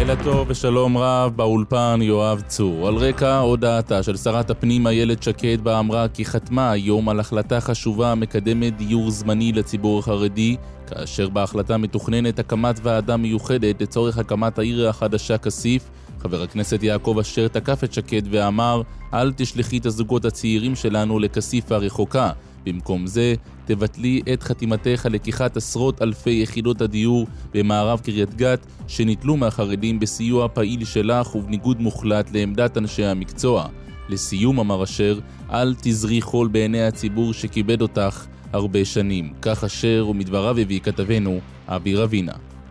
לילה טוב ושלום רב, באולפן יואב צור. על רקע הודעתה של שרת הפנים איילת שקד בה אמרה כי חתמה היום על החלטה חשובה מקדמת דיור זמני לציבור החרדי, כאשר בהחלטה מתוכננת הקמת ועדה מיוחדת לצורך הקמת העיר החדשה כסיף. חבר הכנסת יעקב אשר תקף את שקד ואמר, אל תשלחי את הזוגות הצעירים שלנו לכסיף הרחוקה. במקום זה, תבטלי את חתימתך על לקיחת עשרות אלפי יחידות הדיור במערב קריית גת שניטלו מהחרדים בסיוע פעיל שלך ובניגוד מוחלט לעמדת אנשי המקצוע. לסיום אמר אשר, אל תזרי חול בעיני הציבור שכיבד אותך הרבה שנים. כך אשר ומדבריו הביא כתבנו אבי רבינה.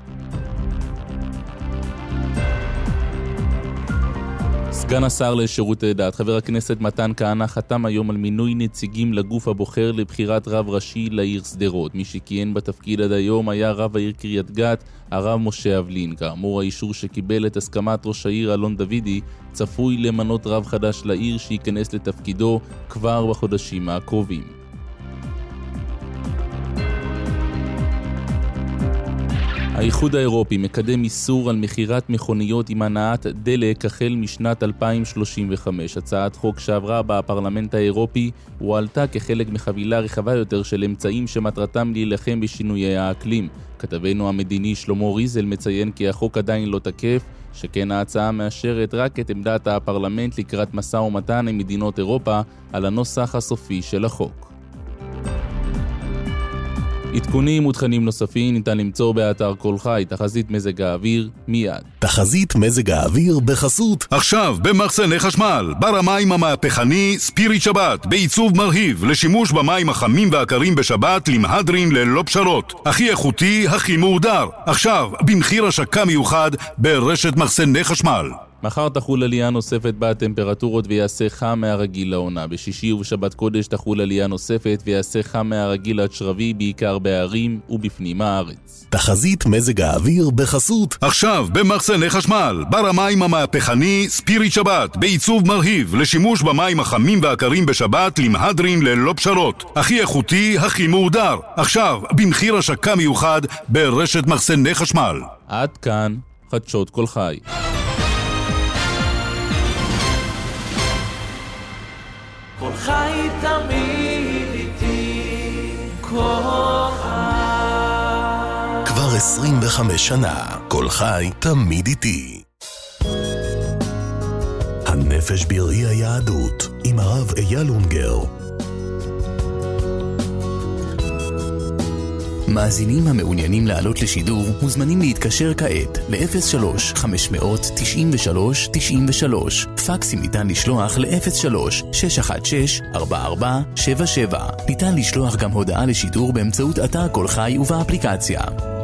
סגן השר לשירותי דת, חבר הכנסת מתן כהנא, חתם היום על מינוי נציגים לגוף הבוחר לבחירת רב ראשי לעיר שדרות. מי שכיהן בתפקיד עד היום היה רב העיר קריית גת, הרב משה אבלין. כאמור, האישור שקיבל את הסכמת ראש העיר אלון דוידי צפוי למנות רב חדש לעיר שייכנס לתפקידו כבר בחודשים הקרובים. האיחוד האירופי מקדם איסור על מחירת מכוניות עם הנעת דלק החל משנת 2035. הצעת חוק שעברה בפרלמנט האירופי הועלתה כחלק מחבילה רחבה יותר של אמצעים שמטרתם להילחם בשינויי האקלים. כתבנו המדיני שלמה ריזל מציין כי החוק עדיין לא תקף, שכן ההצעה מאשרת רק את עמדת הפרלמנט לקראת משא ומתן עם מדינות אירופה על הנוסח הסופי של החוק. עדכונים ותכנים נוספים ניתן למצוא באתר כל חי. תחזית מזג האוויר מיד. תחזית מזג האוויר בחסות עכשיו במחסני חשמל, בר המים המהפכני ספיריט שבת, בעיצוב מרהיב לשימוש במים החמים והקרים בשבת למהדרין ללא פשרות, הכי איכותי, הכי מהודר, עכשיו במחיר השקה מיוחד ברשת מחסני חשמל. מחר תחול עלייה נוספת בטמפרטורות ויעשה חם מהרגיל לעונה. בשישי ובשבת קודש תחול עלייה נוספת ויעשה חם מהרגיל עד שרבי, בעיקר בערים ובפנים הארץ. תחזית מזג האוויר בחסות עכשיו במחסני חשמל, בר המים המהפכני ספיריט שבת, בעיצוב מרהיב לשימוש במים החמים והקרים בשבת למהדרין ללא פשרות, הכי איכותי, הכי מהודר, עכשיו במחיר השקה מיוחד ברשת מחסני חשמל. עד כאן חדשות כל חי. כל חי תמיד איתי, כל חי. כבר 25 שנה, כל חי תמיד איתי. הנפש בראי היהדות, עם הרב אייל אונגר. מאזינים המעוניינים לעלות לשידור מוזמנים להתקשר כעת ל-03-593-93-93. פקסים ניתן לשלוח ל-03-616-4477. ניתן לשלוח גם הודעה לשידור באמצעות אתר כל חי ובאפליקציה.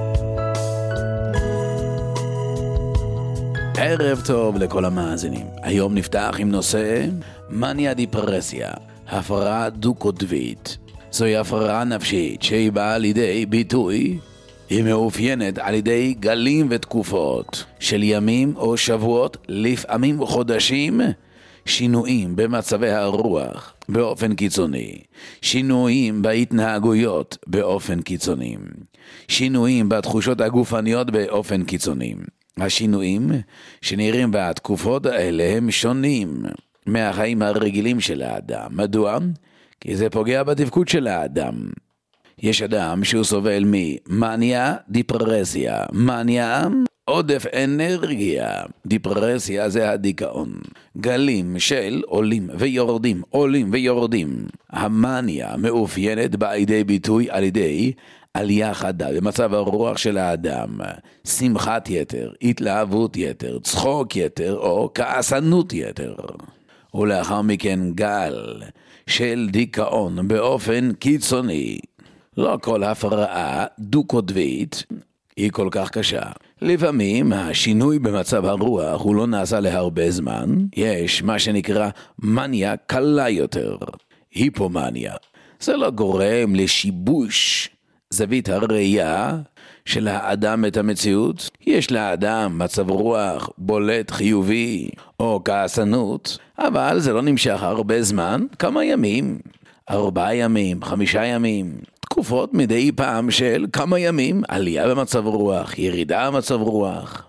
ערב טוב לכל המאזינים. היום נפתח עם נושא מניה דיפרסיה, הפרעה דו-קוטבית. זוהי הפרעה נפשית שהיא באה לידי ביטוי, היא מאופיינת על ידי גלים ותקופות של ימים או שבועות, לפעמים חודשים, שינויים במצבי הרוח באופן קיצוני, שינויים בהתנהגויות באופן קיצוני, שינויים בתחושות הגופניות באופן קיצוני. השינויים שנראים בתקופות האלה הם שונים מהחיים הרגילים של האדם. מדוע? כי זה פוגע בתפקוד של האדם. יש אדם שהוא סובל ממניה דיפרסיה. מניה, עודף אנרגיה. דיפרסיה זה הדיכאון. גלים של עולים ויורדים, עולים ויורדים. המניה מאופיינת בידי ביטוי על ידי עלייה חדה במצב הרוח של האדם. שמחת יתר, התלהבות יתר, צחוק יתר או כעסנות יתר. ולאחר מכן גל של דיכאון באופן קיצוני. לא כל הפרעה דו-קוטבית היא כל כך קשה. לפעמים השינוי במצב הרוח הוא לא נעשה להרבה זמן. יש מה שנקרא מניה קלה יותר, היפומניה. זה לא גורם לשיבוש זווית הראייה של האדם את המציאות. יש לאדם מצב רוח בולט חיובי או כעסנות, אבל זה לא נמשך הרבה זמן, כמה ימים, 4 ימים, 5 ימים, תקופות מדי פעם של כמה ימים, עלייה במצב רוח, ירידה במצב רוח.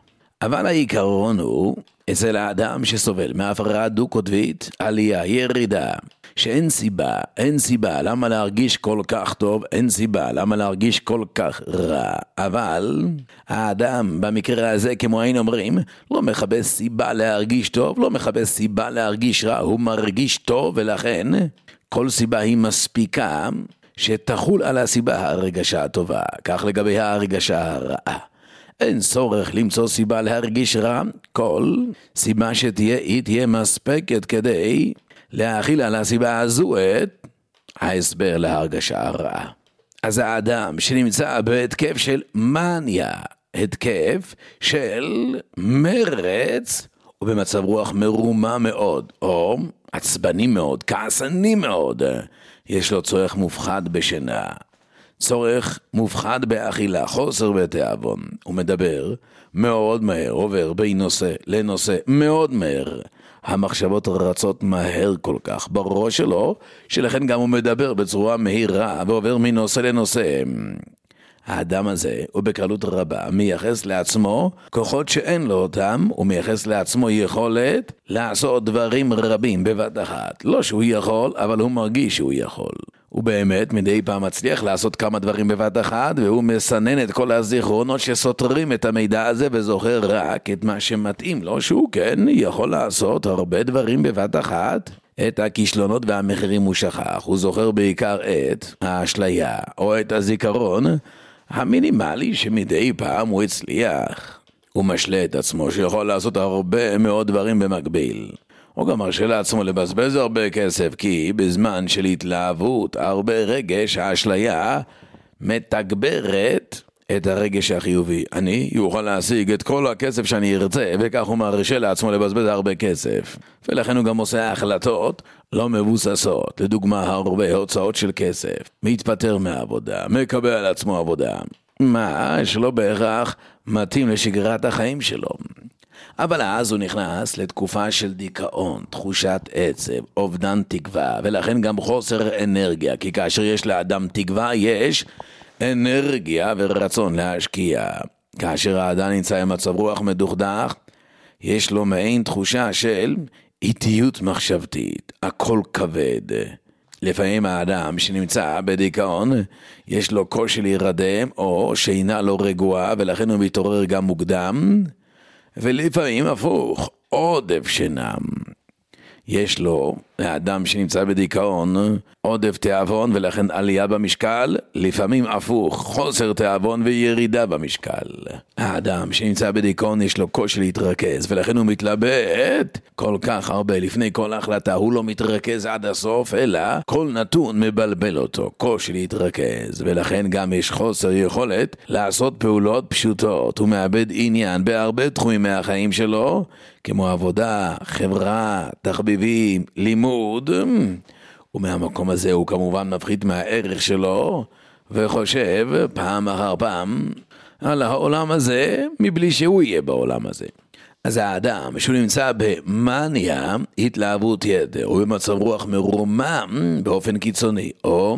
אבל העיקרון הוא, אצל האדם שסובל מהפרעה דו-קוטבית, עלייה, ירידה, שאין סיבה למה להרגיש כל כך טוב, אין סיבה למה להרגיש כל כך רע. אבל האדם במקרה הזה, כמו היינו אומרים, לא מחפש סיבה להרגיש טוב, לא מחפש סיבה להרגיש רע, הוא מרגיש טוב, ולכן כל סיבה היא מספיקה שתחול על הסיבה הרגשה הטובה. כך לגבי הרגשה הרעה. אין צורך למצוא סיבה להרגיש רע, כל סיבה שתהיה, היא תהיה מספקת כדי להכיל על הסיבה הזו את ההסבר להרגשה הרעה. אז האדם שנמצא בהתקף של מניה, התקף של מרץ, ובמצב רוח מרומה מאוד, או עצבני מאוד, כעסני מאוד, יש לו צורך מופחד בשינה, צורך מופחד באכילה, חוסר בתיאבון. הוא מדבר מאוד מהר, עובר בין נושא לנושא מאוד מהר. המחשבות רצות מהר כל כך בראש שלו, שלכן גם הוא מדבר בצורה מהירה ועובר מנושא לנושא. האדם הזה הוא בקלות רבה מייחס לעצמו כוחות שאין לו אותם, הוא מייחס לעצמו יכולת לעשות דברים רבים בבת אחת. לא שהוא יכול, אבל הוא מרגיש שהוא יכול. הוא באמת מדי פעם מצליח לעשות כמה דברים בבת אחת, והוא מסנן את כל הזיכרונות שסותרים את המידע הזה וזוכר רק את מה שמתאים לו, שהוא כן יכול לעשות הרבה דברים בבת אחת. את הכישלונות והמחירים הוא שכח, הוא זוכר בעיקר את האשליה או את הזיכרון המינימלי שמדי פעם הוא הצליח. הוא משלה את עצמו שיכול לעשות הרבה מאוד דברים במקביל. הוא גם מרשה לעצמו לבזבז הרבה כסף, כי בזמן של התלהבות, הרבה רגש, האשליה מתגברת את הרגש החיובי. אני יוכל להשיג את כל הכסף שאני ארצה, וכך הוא מרשה לעצמו לבזבז הרבה כסף. ולכן הוא גם עושה החלטות לא מבוססות, לדוגמה הרבה הוצאות של כסף, מתפטר מהעבודה, מקבל על עצמו עבודה, מה שלא בהכרח מתאים לשגרת החיים שלו. אבל אז הוא נכנס לתקופה של דיכאון, תחושת עצב, אובדן תקווה, ולכן גם חוסר אנרגיה, כי כאשר יש לאדם תקווה, יש אנרגיה ורצון להשקיע. כאשר האדם נמצא עם מצב רוח מדוכדך, יש לו מעין תחושה של איטיות מחשבתית, הכל כבד. לפעמים האדם שנמצא בדיכאון, יש לו קושי להירדם, או שינה לא רגועה, ולכן הוא מתעורר גם מוקדם, ולפעמים הפוך, עודף שינה. יש לו, האדם שנמצא בדיכאון, עודף תיאבון ולכן עלייה במשקל, לפעמים הפוך, חוסר תיאבון וירידה במשקל. האדם שנמצא בדיכאון יש לו קושי להתרכז, ולכן הוא מתלבט כל כך הרבה לפני כל החלטה, הוא לא מתרכז עד הסוף, אלא כל נתון מבלבל אותו, קושי להתרכז, ולכן גם יש חוסר יכולת לעשות פעולות פשוטות. הוא מאבד עניין בהרבה תחומים מהחיים שלו, כמו עבודה, חברה, תחביבים, לימוד, ומהמקום הזה הוא כמובן מפחית מהערך שלו, וחושב פעם אחר פעם על העולם הזה, מבלי שהוא יהיה בעולם הזה. אז האדם שהוא נמצא במניה, התלהבות יתר, הוא במצב רוח מרומם באופן קיצוני, או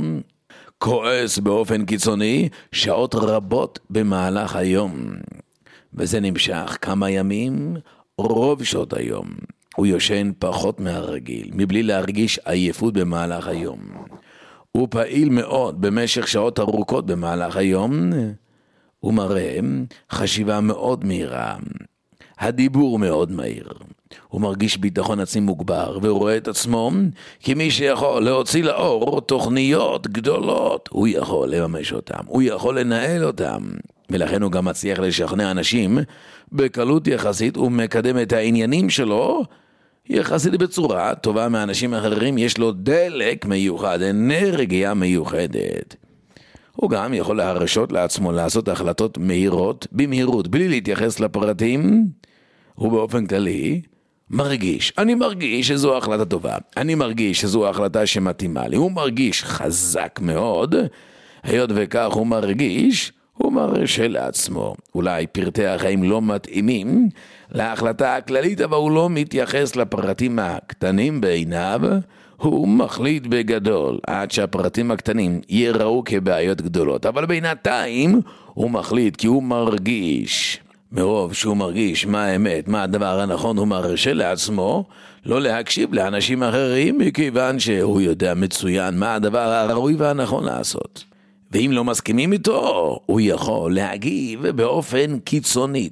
כועס באופן קיצוני, שעות רבות במהלך היום. וזה נמשך כמה ימים, רוב שעות היום. הוא יושן פחות מהרגיל, מבלי להרגיש עייפות במהלך היום. הוא פעיל מאוד במשך שעות ארוכות במהלך היום. הוא מראה חשיבה מאוד מהירה. הדיבור מאוד מהיר. הוא מרגיש ביטחון עצמי מוגבר, ורואה את עצמו כמי שיכול להוציא לאור תוכניות גדולות. הוא יכול לממש אותם, הוא יכול לנהל אותם. ולכן הוא גם מצליח לשכנע אנשים בקלות יחסית, הוא מקדם את העניינים שלו יחסית בצורה טובה מאנשים אחרים. יש לו דלק מיוחד, אנרגיה מיוחדת. הוא גם יכול להרשות לעצמו לעשות החלטות מהירות, במהירות, בלי להתייחס לפרטים. הוא באופן כללי אני מרגיש שזו החלטה טובה, אני מרגיש שזו החלטה שמתאימה לי. הוא מרגיש חזק מאוד, היות וכך הוא מרשה לעצמו. אולי פרטי החיים לא מתאימים להחלטה הכללית, אבל הוא לא מתייחס לפרטים הקטנים בעיניו, הוא מחליט בגדול, עד שהפרטים הקטנים יראו כבעיות גדולות. אבל בינתיים הוא מחליט כי הוא מרגיש מרוב שהוא מרגיש מה האמת, מה הדבר הנכון, הוא מרשה לעצמו לא להקשיב לאנשים אחרים, מכיוון שהוא יודע מצוין מה הדבר הראוי והנכון לעשות. ואם לא מסכימים איתו, הוא יכול להגיב באופן קיצוני,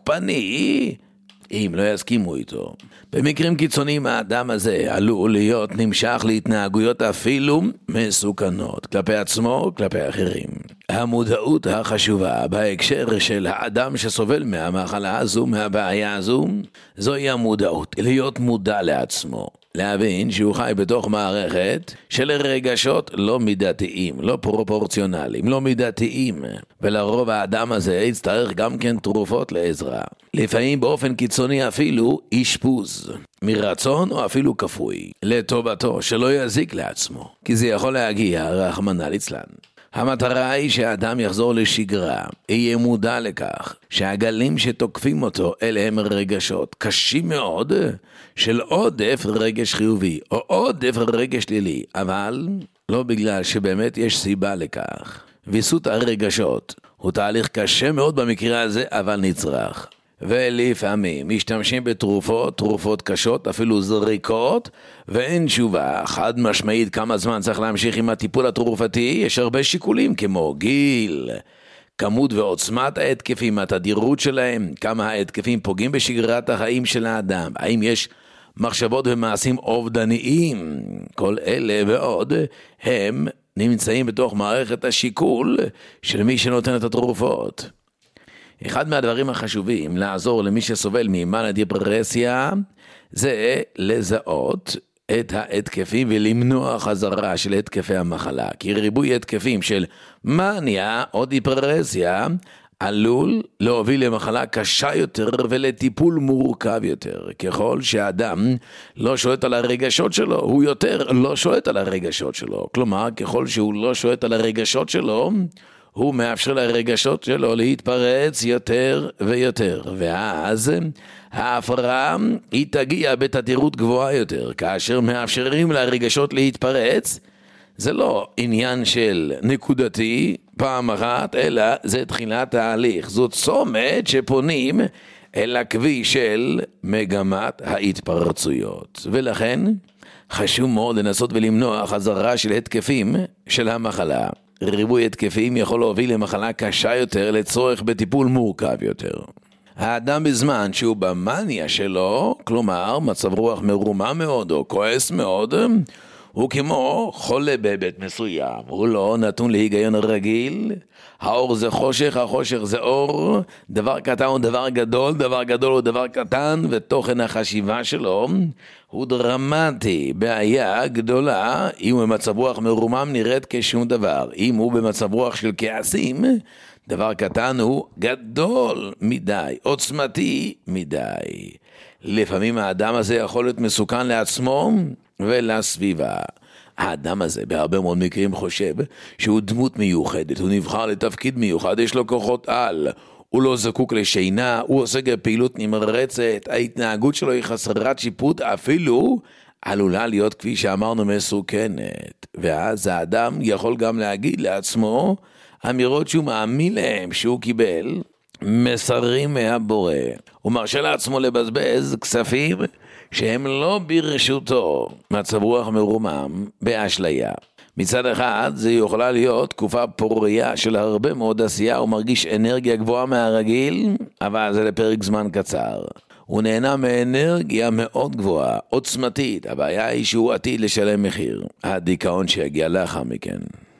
תוקפני, אם לא יסכימו איתו. במקרים קיצוניים האדם הזה עלול להיות נמשך להתנהגויות אפילו מסוכנות, כלפי עצמו, כלפי אחרים. המודעות החשובה בהקשר של האדם שסובל מהמחלה הזו, מהבעיה הזו, זוהי המודעות, להיות מודע לעצמו. להבין שהוא חי בתוך מערכת של רגשות לא מידתיים, לא פרופורציונליים, לא מידתיים. ולרוב האדם הזה יצטרך גם כן תרופות לעזרה. לפעמים באופן קיצוני אפילו אשפוז, מרצון או אפילו כפוי, לטובתו שלא יזיק לעצמו, כי זה יכול להגיע רחמנא ליצלן. המטרה היא שהאדם יחזור לשגרה, יהיה מודע לכך שהגלים שתוקפים אותו אלה הם רגשות קשים מאוד של עודף רגש חיובי או עודף רגש שלילי, אבל לא בגלל שבאמת יש סיבה לכך. ויסות הרגשות הוא תהליך קשה מאוד במקרה הזה, אבל נצרך. ולפעמים משתמשים בתרופות, תרופות קשות, אפילו זריקות, ואין תשובה חד משמעית כמה זמן צריך להמשיך עם הטיפול התרופתי. יש הרבה שיקולים כמו גיל, כמות ועוצמת ההתקפים, התדירות שלהם, כמה ההתקפים פוגעים בשגרת החיים של האדם, האם יש מחשבות ומעשים אובדניים, כל אלה ועוד הם נמצאים בתוך מערכת השיקול של מי שנותן את התרופות. אחד מהדברים החשובים לעזור למי שסובל ממאניה דיפרסיה זה לזהות את ההתקפים ולמנוע חזרה של התקפי המחלה. כי ריבוי התקפים של מאניה או דיפרסיה עלול להוביל למחלה קשה יותר ולטיפול מורכב יותר. ככל שהאדם לא שולט על הרגשות שלו, הוא יותר לא שולט על הרגשות שלו. כלומר, ככל שהוא לא שולט על הרגשות שלו, הוא מאפשר לרגשות שלו להתפרץ יותר ויותר, ואז ההפרעה היא תגיע בתדירות גבוהה יותר. כאשר מאפשרים לרגשות להתפרץ, זה לא עניין של נקודתי פעם אחת, אלא זה תחילת ההליך. זאת צומת שפונים אל הכביש של מגמת ההתפרצויות, ולכן חשוב מאוד לנסות ולמנוע חזרה של התקפים של המחלה. ריבוי התקפים יכול להוביל למחלה קשה יותר, לצורך בטיפול מורכב יותר. האדם בזמן שהוא במאניה שלו, כלומר מצב רוח מרומם מאוד או כועס מאוד, הוא כמו חולה בבית מסוים, הוא לא נתון להיגיון רגיל. האור זה חושך, החושך זה אור, דבר קטן הוא דבר גדול, דבר גדול הוא דבר קטן, ותוכן החשיבה שלו הוא דרמטי. בעיה גדולה, אם הוא במצב רוח מרומם נראית כשום דבר, אם הוא במצב רוח של כעסים, דבר קטן הוא גדול מדי, עוצמתי מדי. לפעמים האדם הזה יכול להיות מסוכן לעצמו ולסביבה. האדם הזה בהרבה מאוד מקרים חושב שהוא דמות מיוחדת, הוא נבחר לתפקיד מיוחד, יש לו כוחות על, הוא לא זקוק לשינה, הוא עושה פעילות נמרצת, ההתנהגות שלו היא חסרת שיפוט, אפילו עלולה להיות כפי שאמרנו מסוכנת. ואז האדם יכול גם להגיד לעצמו אמירות שהוא מאמין להם, שהוא קיבל מסרים מהבורא. הוא מרשה לעצמו לבזבז כספים שהם לא ברשותו, מצב רוח מרומם באשליה. מצד אחד זה יכולה להיות תקופה פוריה של הרבה מאוד עשייה, הוא מרגיש אנרגיה גבוהה מהרגיל, אבל זה לפרק זמן קצר. הוא נהנה מאנרגיה מאוד גבוהה, עוצמתית, הבעיה היא שהוא עתיד לשלם מחיר, הדיכאון שיגיע לאחר מכן.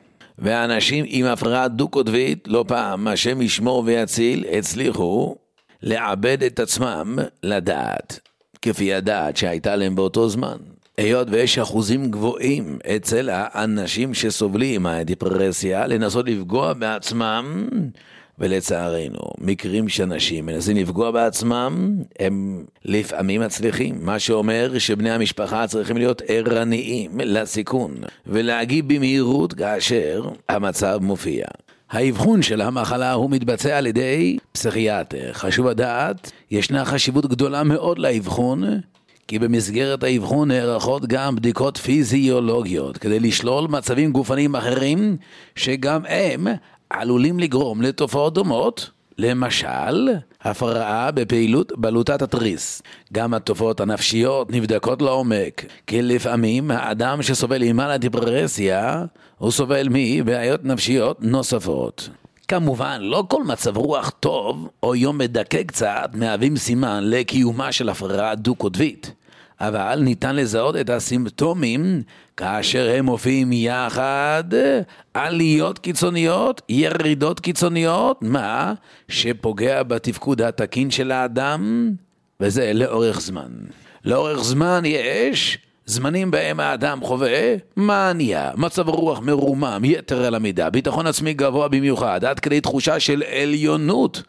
ואנשים עם הפרעה דו-קוטבית, לא פעם, השם ישמור ויציל, הצליחו לעבד את עצמם לדעת, כפי הדעת שהייתה להם באותו זמן. היות ויש אחוזים גבוהים אצל האנשים שסובלים מהדיפרסיה, לנסות לפגוע בעצמם, ולצערנו, מקרים שאנשים מנסים לפגוע בעצמם, הם לפעמים מצליחים. מה שאומר שבני המשפחה צריכים להיות ערניים לסיכון, ולהגיב במהירות כאשר המצב מופיע. האבחון של המחלה הוא מתבצע על ידי פסיכיאטר. חשוב לדעת, ישנה חשיבות גדולה מאוד לאבחון, כי במסגרת האבחון נערכות גם בדיקות פיזיולוגיות, כדי לשלול מצבים גופניים אחרים, שגם הם עלולים לגרום לתופעות דומות למשל, הפרעה בפעילות בלוטת התריס. גם התופעות הנפשיות נבדקות לעומק, כי לפעמים האדם שסובל ממאניה דיפרסיה, הוא סובל מבעיות נפשיות נוספות. כמובן, לא כל מצב רוח טוב או יום מדכא קצת מהווים סימן לקיומה של הפרעה דו-קוטבית. אבל ניתן לזהות את הסימפטומים כאשר הם מופיעים יחד, עליות קיצוניות, ירידות קיצוניות, מה שפוגע בתפקוד התקין של האדם, וזה לאורך זמן. לאורך זמן יש זמנים בהם האדם חווה מאניה, מצב רוח מרומם, יתר על המידה, ביטחון עצמי גבוה במיוחד, עד כדי תחושה של עליונות,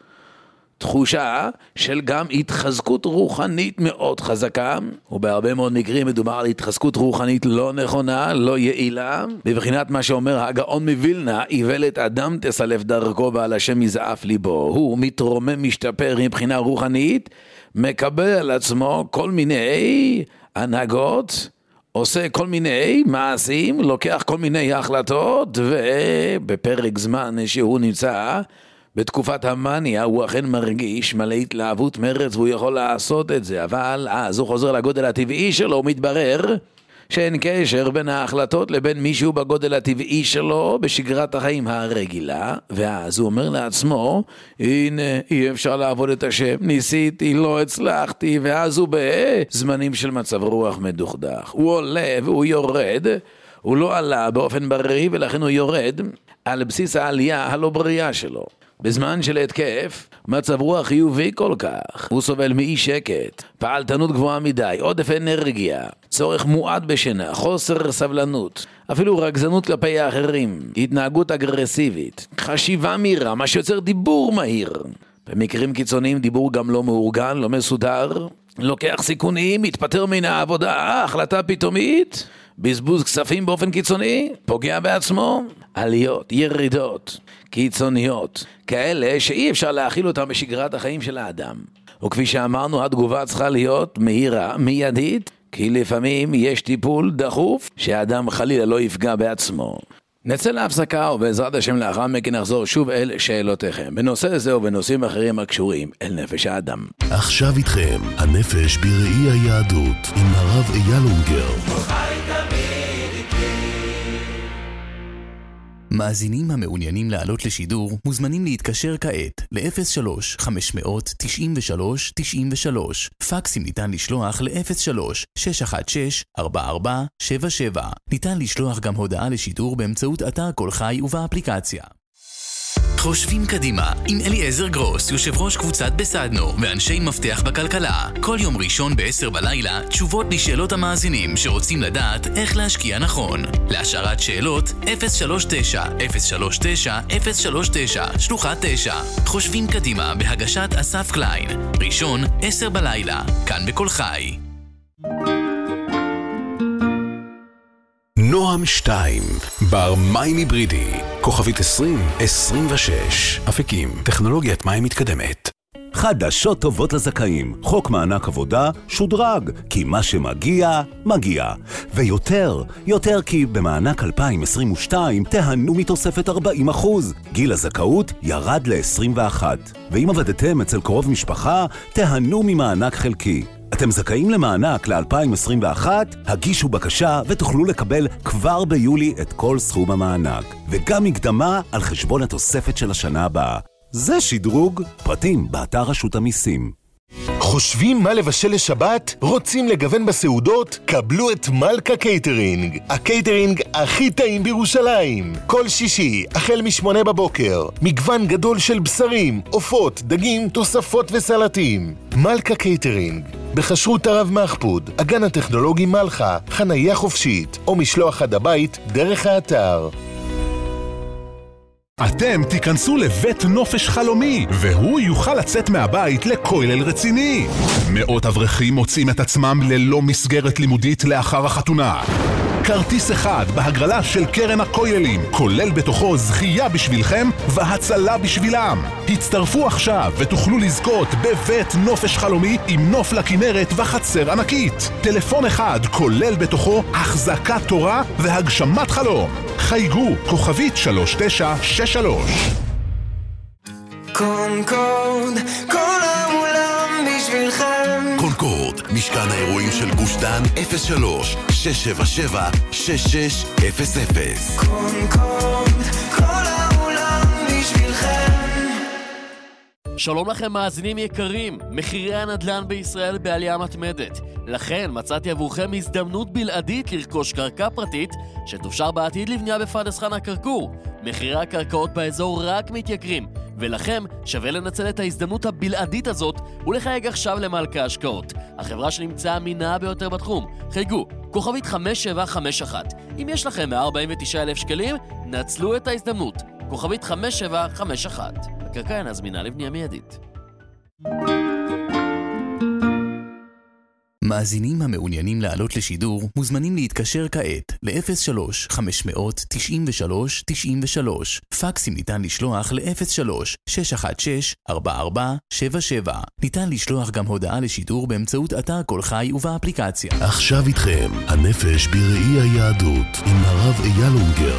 תחושה של גם התחזקות רוחנית מאוד חזקה, ובהרבה מאוד מקרים מדובר על התחזקות רוחנית לא נכונה, לא יעילה, בבחינת מה שאומר הגאון מווילנה, איוולת אדם תסלף דרכו ועל השם יזעף ליבו. הוא מתרומם, משתפר מבחינה רוחנית, מקבל על עצמו כל מיני הנהגות, עושה כל מיני מעשים, לוקח כל מיני החלטות, ובפרק זמן שהוא נמצא בתקופת המאניה הוא אכן מרגיש מלא התלהבות מרץ והוא יכול לעשות את זה, אבל אז הוא חוזר לגודל הטבעי שלו, הוא מתברר שאין קשר בין ההחלטות לבין מישהו בגודל הטבעי שלו בשגרת החיים הרגילה, ואז הוא אומר לעצמו, הנה אי אפשר לעבוד את השם, ניסיתי, לא הצלחתי, ואז הוא בזמנים של מצב רוח מדוכדך, הוא עולה והוא יורד, הוא לא עלה באופן בריא ולכן הוא יורד על בסיס העלייה הלא בריאה שלו. בזמן של התקף, מצב רוח חיובי כל כך, הוא סובל מאי שקט, פעלתנות גבוהה מדי, עודף אנרגיה, צורך מועט בשינה, חוסר סבלנות, אפילו רגזנות כלפי האחרים, התנהגות אגרסיבית, חשיבה מהירה, מה שיוצר דיבור מהיר. במקרים קיצוניים דיבור גם לא מאורגן, לא מסודר, לוקח סיכונים, מתפטר מן העבודה, החלטה פתאומית, בזבוז כספים באופן קיצוני, פוגע בעצמו, עליות, ירידות, קיצוניות, כאלה שאי אפשר להכיל אותם בשגרת החיים של האדם. וכפי שאמרנו, התגובה צריכה להיות מהירה, מיידית, כי לפעמים יש טיפול דחוף שהאדם חלילה לא יפגע בעצמו. נצא להפסקה ובעזרת השם לאחר מכן נחזור שוב אל שאלותיכם בנושא זה ובנושאים אחרים הקשורים אל נפש האדם. עכשיו איתכם הנפש בראי היהדות עם הרב אייל אונגר. מאזינים המעוניינים לעלות לשידור מוזמנים להתקשר כעת ל-03-593-93-93. פקסים ניתן לשלוח ל-03-616-4477. ניתן לשלוח גם הודעה לשידור באמצעות אתר כל חי ובאפליקציה. חושבים קדימה עם אליעזר גרוס, יושב ראש קבוצת בסדנו ואנשי מפתח בכלכלה. כל יום ראשון ב-10 בלילה תשובות לשאלות המאזינים שרוצים לדעת איך להשקיע נכון. להשארת שאלות 039-039-039 שלוחה 9. חושבים קדימה בהגשת אסף קליין, ראשון 10 בלילה, כאן בכל חי. נועם 2, בר מים היברידי, כוכבית 2026, אפיקים, טכנולוגיית מים מתקדמת. חדשות טובות לזכאים, חוק מענק עבודה שודרג, כי מה שמגיע, מגיע. ויותר, יותר כי במענק 2022 תהנו מתוספת 40%. גיל הזכאות ירד ל-21. ואם עבדתם אצל קרוב משפחה, תהנו ממענק חלקי. אתם זכאים למענק ל-2021? הגישו בקשה ותוכלו לקבל כבר ביולי את כל סכום המענק. וגם מקדמה על חשבון התוספת של השנה הבאה. זה שדרוג, פרטים באתר רשות המיסים. חושבים מה לבשל לשבת? רוצים לגוון בסעודות? קבלו את מלכה קייטרינג, הקייטרינג הכי טעים בירושלים. כל שישי, החל מ8 בבוקר, מגוון גדול של בשרים, עופות, דגים, תוספות וסלטים. מלכה קייטרינג, בחשרות הרב מחפוד, הגן הטכנולוגי מלכה, חנייה חופשית, או משלוח עד הבית דרך האתר. אתם תיכנסו לבית נופש חלומי, והוא יוכל לצאת מהבית לכולל רציני. מאות אברכים מוצאים את עצמם ללא מסגרת לימודית לאחר החתונה. כרטיס אחד בהגרלה של קרן הכוללים, כולל בתוכו זכייה בשבילכם והצלה בשבילם. הצטרפו עכשיו ותוכלו לזכות בבית נופש חלומי עם נוף לכנרת וחצר ענקית. טלפון אחד כולל בתוכו החזקת תורה והגשמת חלום. חייגו כוכבית 3963. קונקורד, כל העולם בשבילכם. קונקורד, משכן האירועים של גוש דן, 03-677-6600. קונקורד, כל העולם בשבילכם. שלום לכם מאזינים יקרים, מחירי הנדל"ן בישראל בעלייה מתמדת. לכן מצאתי עבורכם הזדמנות בלעדית לרכוש קרקע פרטית שתופשר בעתיד לבנייה בפרדס חנה כרכור. מחירי הקרקעות באזור רק מתייקרים, ולכם שווה לנצל את ההזדמנות הבלעדית הזאת ולחייג עכשיו למלכה השקעות, החברה שנמצאה אמינה ביותר בתחום. חייגו, כוכבית 5751. אם יש לכם 149,000 שקלים, נצלו את ההזדמנות. כוכבית 5751. הקרקע אינה זמינה לבנייה מיידית. מאזינים המעוניינים לעלות לשידור מוזמנים להתקשר כעת ל-03-593-93-93. פקסים ניתן לשלוח ל-03-616-4477. ניתן לשלוח גם הודעה לשידור באמצעות אתר כל חי ובאפליקציה. עכשיו איתכם, הנפש בראי היהדות עם הרב אייל אונגר.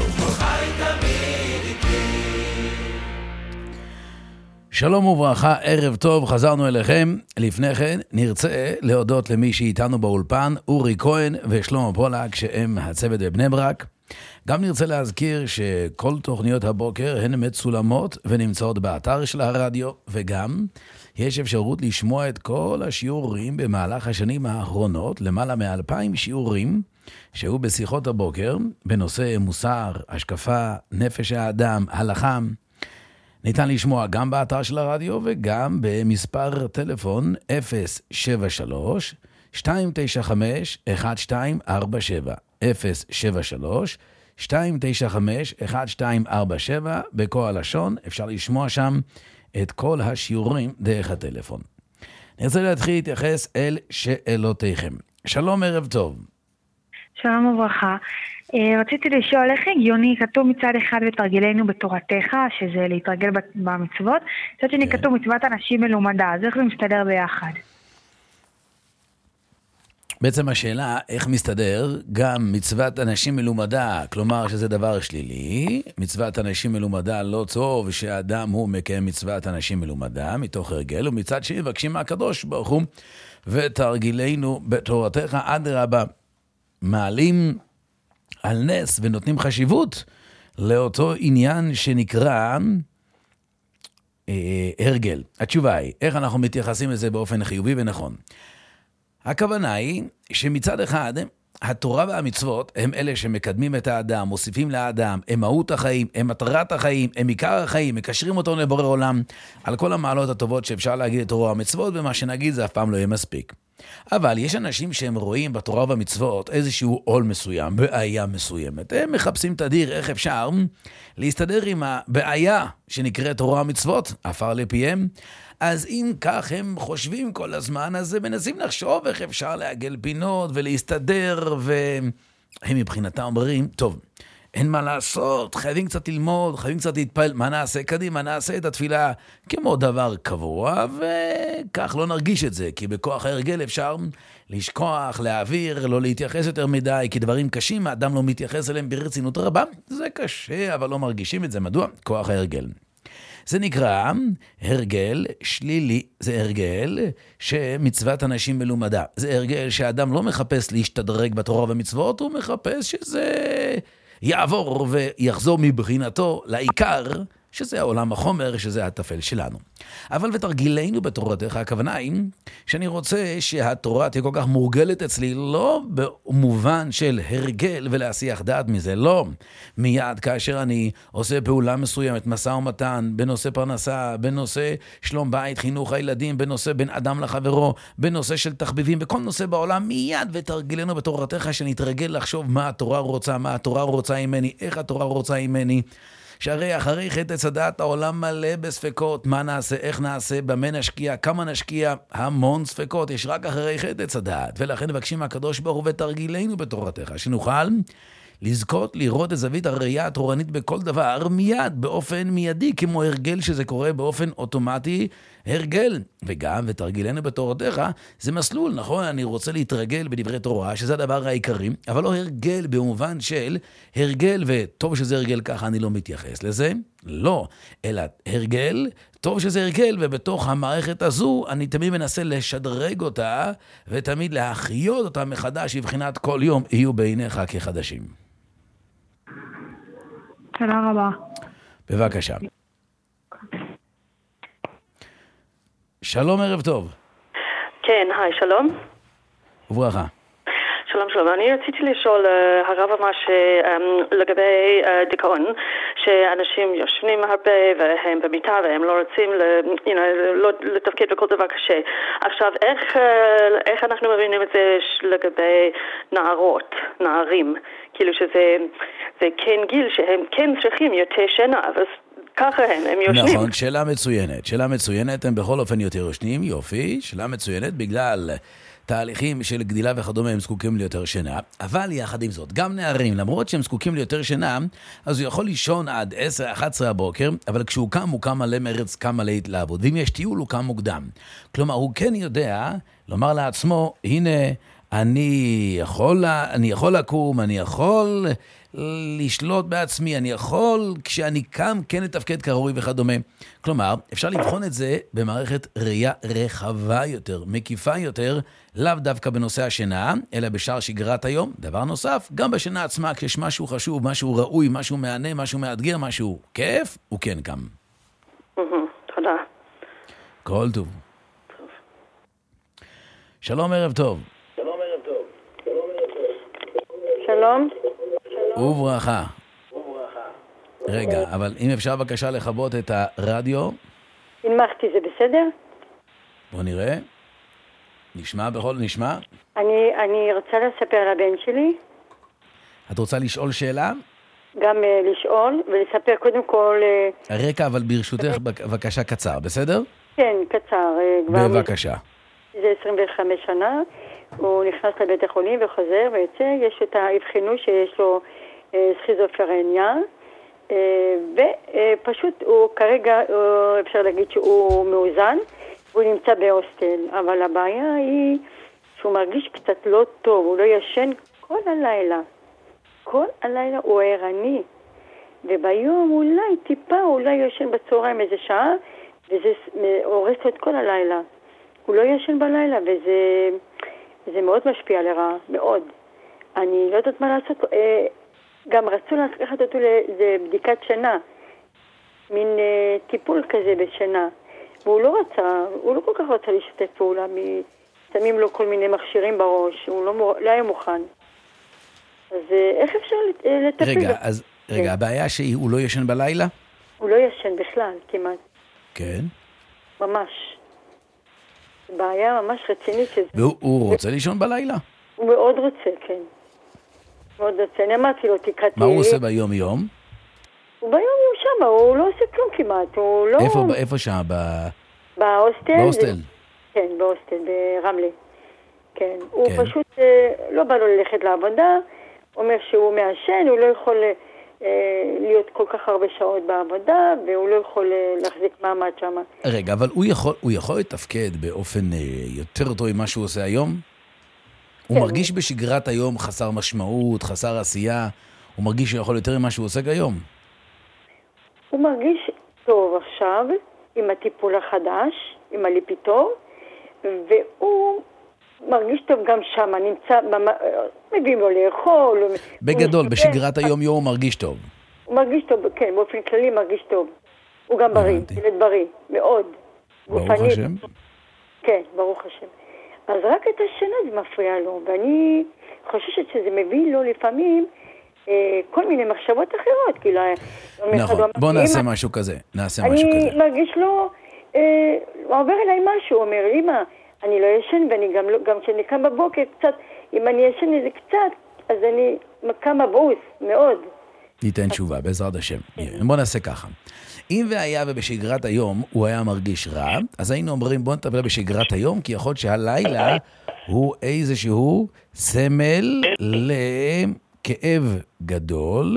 שלום וברכה, ערב טוב, חזרנו אליכם. לפני כן נרצה להודות למי שאיתנו באולפן, אורי כהן ושלמה פולק, שהם הצוות בבני ברק. גם נרצה להזכיר שכל תוכניות הבוקר הן מצולמות ונמצאות באתר של הרדיו, וגם יש אפשרות לשמוע את כל השיעורים במהלך השנים האחרונות, למעלה מ-2,000 שיעורים שהיו בשיחות הבוקר בנושא מוסר, השקפה, נפש האדם, הלכה. ניתן לשמוע גם באתר של הרדיו וגם במספר טלפון 073-295-1247. 073-295-1247. בכל הלשון אפשר לשמוע שם את כל השיעורים דרך הטלפון. אני רוצה להתחיל להתייחס אל שאלותיכם. שלום, ערב טוב. שלום וברכה. רציתי לשאול איך הגיוני, כתוב מצד אחד בתרגלנו בתורתך, שזה להתרגל במצוות, מצד שני כתוב מצוות אנשים מלומדה, אז איך זה מסתדר ביחד? בעצם השאלה איך מסתדר גם מצוות אנשים מלומדה, כלומר שזה דבר שלילי, מצוות אנשים מלומדה לא טוב, שהאדם הוא מקיים מצוות אנשים מלומדה מתוך הרגל, ומצד שני מבקשים מהקדוש ברוך הוא, ותרגלנו בתורתך אדרבה, מעלים על נס ונותנים חשיבות לאותו עניין שנקרא הרגל. התשובה היא, איך אנחנו מתייחסים לזה באופן חיובי ונכון? הכוונה היא שמצד אחד התורה והמצוות הם אלה שמקדמים את האדם, מוסיפים לאדם, הם מהות החיים, הם מטרת החיים, הם עיקר החיים, מקשרים אותו לבורא עולם, על כל המעלות הטובות שאפשר להגיד את תורה והמצוות, ומה שנגיד זה אף פעם לא יהיה מספיק. אבל יש אנשים שהם רואים בתורה ובמצוות איזשהו עול מסוים, בעיה מסוימת. הם מחפשים תדיר איך אפשר להסתדר עם הבעיה שנקראת תורה ומצוות, עפר לפיהם. אז אם כך הם חושבים כל הזמן, אז הם מנסים לחשוב איך אפשר לעגל פינות ולהסתדר, והם מבחינתם אומרים, טוב, אין מה לעשות, חייבים קצת ללמוד, חייבים קצת להתפעל, מה נעשה קדימה, נעשה את התפילה כמו דבר קבוע, וכך לא נרגיש את זה, כי בכוח ההרגל אפשר לשכוח, להעביר, לא להתייחס יותר מדי, כי דברים קשים, האדם לא מתייחס אליהם ברצינות רבה, זה קשה, אבל לא מרגישים את זה, מדוע? כוח ההרגל. זה נקרא הרגל שלילי, זה הרגל שמצוות אנשים מלומדה, זה הרגל שהאדם לא מחפש להשתדרג בתורה ובמצוות, הוא מחפש שזה יעבור ויחזור מבחינתו לעיקר, שזה העולם החומר, שזה התפל שלנו. אבל ותרגילנו בתורתך, הכוונה היא שאני רוצה שהתורה תהיה כל כך מורגלת אצלי, לא במובן של הרגל ולהסיח דעת מזה, לא. מיד כאשר אני עושה פעולה מסוימת, משא ומתן, בנושא פרנסה, בנושא שלום בית, חינוך הילדים, בנושא בין אדם לחברו, בנושא של תחביבים, בכל נושא בעולם, מיד ותרגילנו בתורתך שנתרגל לחשוב מה התורה רוצה, מה התורה רוצה ממני, איך התורה רוצה ממני. שהרי אחרי חטא עץ הדעת העולם מלא בספקות, מה נעשה, איך נעשה, במה נשקיע, כמה נשקיע, המון ספקות, יש רק אחרי חטא עץ הדעת, ולכן מבקשים מהקדוש ברוך הוא ותרגילנו בתורתך, שנוכל לזכות לראות את זווית הראייה התורנית בכל דבר מיד, באופן מיידי, כמו הרגל שזה קורה באופן אוטומטי, הרגל. וגם ותרגילנו בתורתך, זה מסלול, נכון? אני רוצה להתרגל בדברי תורה, שזה הדבר העיקרי, אבל לא הרגל במובן של הרגל, וטוב שזה הרגל ככה, אני לא מתייחס לזה. לא, אלא הרגל, טוב שזה הרגל, ובתוך המערכת הזו אני תמיד מנסה לשדרג אותה, ותמיד להחיות אותה מחדש, בבחינת כל יום יהיו בעיניך כחדשים. תודה רבה. בבקשה. שלום, ערב טוב. כן, היי, שלום. וברכה. שלום, שלום. אני רציתי לשאול הרב ממש לגבי דיכאון, שאנשים יושבים הרבה והם במיטה והם לא רוצים לא לתפקד בכל דבר קשה. עכשיו, איך אנחנו מבינים את זה לגבי נערים? כאילו שזה כן גיל שהם כן צריכים יותר שינה, אז ככה הם יושנים. נכון, שאלה מצוינת, הם בכל אופן יותר יושנים, יופי, שאלה מצוינת, בגלל תהליכים של גדילה וכדומה הם זקוקים ליותר שינה, אבל יחד עם זאת, גם נערים, למרות שהם זקוקים ליותר שינה, אז הוא יכול לישון עד 10-11 הבוקר, אבל כשהוא קם, הוא קם מלא מרץ, קם מלא התלהבות, ואם יש טיול, הוא קם מוקדם. כלומר, הוא כן יודע לומר לעצמו, הנה, אני יכול לקום, אני יכול לשלוט בעצמי, אני יכול כשאני קם כן לתפקד כראוי וכדומה. כלומר, אפשר לבחון את זה במערכת ראייה רחבה יותר, מקיפה יותר, לאו דווקא בנושא השינה, אלא בשאר שגרת היום. דבר נוסף, גם בשינה עצמה, כשיש משהו חשוב, משהו ראוי, משהו מענה, משהו מאתגר, משהו כיף, הוא כן קם. תודה. כל טוב. שלום, ערב טוב. שלום. וברכה. רגע, אבל אם אפשר בבקשה לכבות את הרדיו. הנמכתי, זה בסדר? בוא נראה. נשמע נשמע? אני רוצה לספר על הבן שלי. את רוצה לשאול שאלה? גם לשאול ולספר קודם כל... הרקע, אבל ברשותך בבקשה קצר, בסדר? כן, קצר. בבקשה. זה 25 שנה. הוא נכנס לבית החולים וחוזר ויוצא, יש את ההבחינו שיש לו סכיזופרניה, ופשוט הוא כרגע, אפשר להגיד שהוא מאוזן, והוא נמצא בהוסטל, אבל הבעיה היא שהוא מרגיש קצת לא טוב, הוא לא ישן כל הלילה. כל הלילה הוא ערני, וביום אולי ישן בצהריים איזה שעה, וזה הורס לו את כל הלילה. הוא לא ישן בלילה, וזה מאוד משפיע לרעה, מאוד. אני לא יודעת מה לעשות. גם רצו לקחת אותו לבדיקת שינה, מין טיפול כזה בשינה. והוא לא כל כך רצה לשתף פעולה, שמים לו כל מיני מכשירים בראש, הוא לא היה מוכן. אז איך אפשר לטפל? רגע, הבעיה שהוא לא ישן בלילה? הוא לא ישן בכלל, כמעט. כן. ממש. בעיה ממש רצינית. והוא רוצה לישון בלילה? הוא מאוד רוצה, כן. מאוד רוצה. אני אמרתי לו, תקראתי... מה הוא עושה ביום יום? הוא ביום יום שם, הוא לא עושה כלום כמעט, הוא לא... איפה שם? בהוסטל? בהוסטל? כן, בהוסטל, ברמלה. כן. הוא פשוט לא בא לו ללכת לעבודה, אומר שהוא מעשן, הוא לא יכול להיות כל כך הרבה שעות בעבודה, והוא לא יכול להחזיק מעמד שם. רגע, אבל הוא יכול לתפקד באופן יותר טוב ממה שהוא עושה היום? הוא מרגיש בשגרת היום חסר משמעות, חסר עשייה, הוא מרגיש שהוא יכול יותר ממה שהוא עושה היום? הוא מרגיש טוב עכשיו, עם הטיפול החדש, עם הליפיטור, והוא מרגיש טוב גם שם, נמצא, מביאים לו לאכול. בגדול, בשגרת היום הוא מרגיש טוב. הוא מרגיש טוב, כן, באופן כללי מרגיש טוב. הוא גם בריא, ילד בריא, מאוד. ברוך השם? כן, ברוך השם. אז רק את השינה זה מפריע לו, ואני חוששת שזה מביא לו לפעמים כל מיני מחשבות אחרות, כאילו... נכון, בוא נעשה משהו כזה, אני מרגיש לו, הוא עובר אליי משהו, הוא אומר, אמא, אני לא ישן, ואני גם כשאני קם בבוקר קצת, אם אני ישן איזה קצת, אז אני קם מבוס, מאוד. ניתן תשובה, בעזרת השם. בוא נעשה ככה. אם והיה ובשגרת היום הוא היה מרגיש רע, אז היינו אומרים בוא נטפל בשגרת היום, כי יכול שהלילה הוא איזשהו סמל לכאב גדול,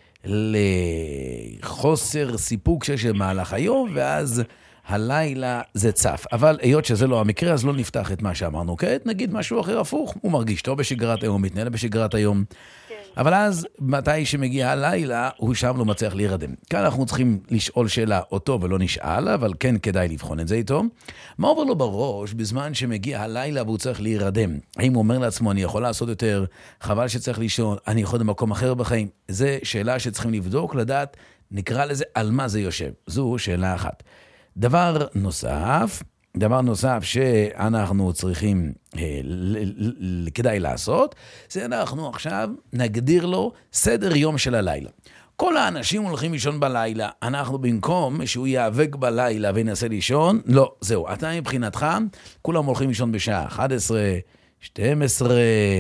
לחוסר סיפוק שיש במהלך היום, ואז הלילה זה צף. אבל היות שזה לא המקרה, אז לא נפתח את מה שאמרנו. כעת נגיד משהו אחר הפוך. הוא מרגיש טוב בשגרת היום, מתנהל בשגרת היום. אבל אז, מתי שמגיע הלילה, הוא שם לא מצליח להירדם. כאן אנחנו צריכים לשאול שאלה אותו ולא נשאל, אבל כן כדאי לבחון את זה איתו. מה עובר לו בראש בזמן שמגיע הלילה והוא צריך להירדם? האם הוא אומר לעצמו, אני יכול לעשות יותר, חבל שצריך לישון, אני יכול במקום אחר בחיים? זו שאלה שצריכים לבדוק, לדעת, נקרא לזה על מה זה יושב. זו שאלה אחת. דבר נוסף שאנחנו צריכים, כדאי לעשות, זה אנחנו עכשיו נגדיר לו סדר יום של הלילה. כל האנשים הולכים לישון בלילה, אנחנו במקום שהוא יאבק בלילה וינסה לישון, לא, זהו, אתה מבחינתך, כולם הולכים לישון בשעה 11, 12,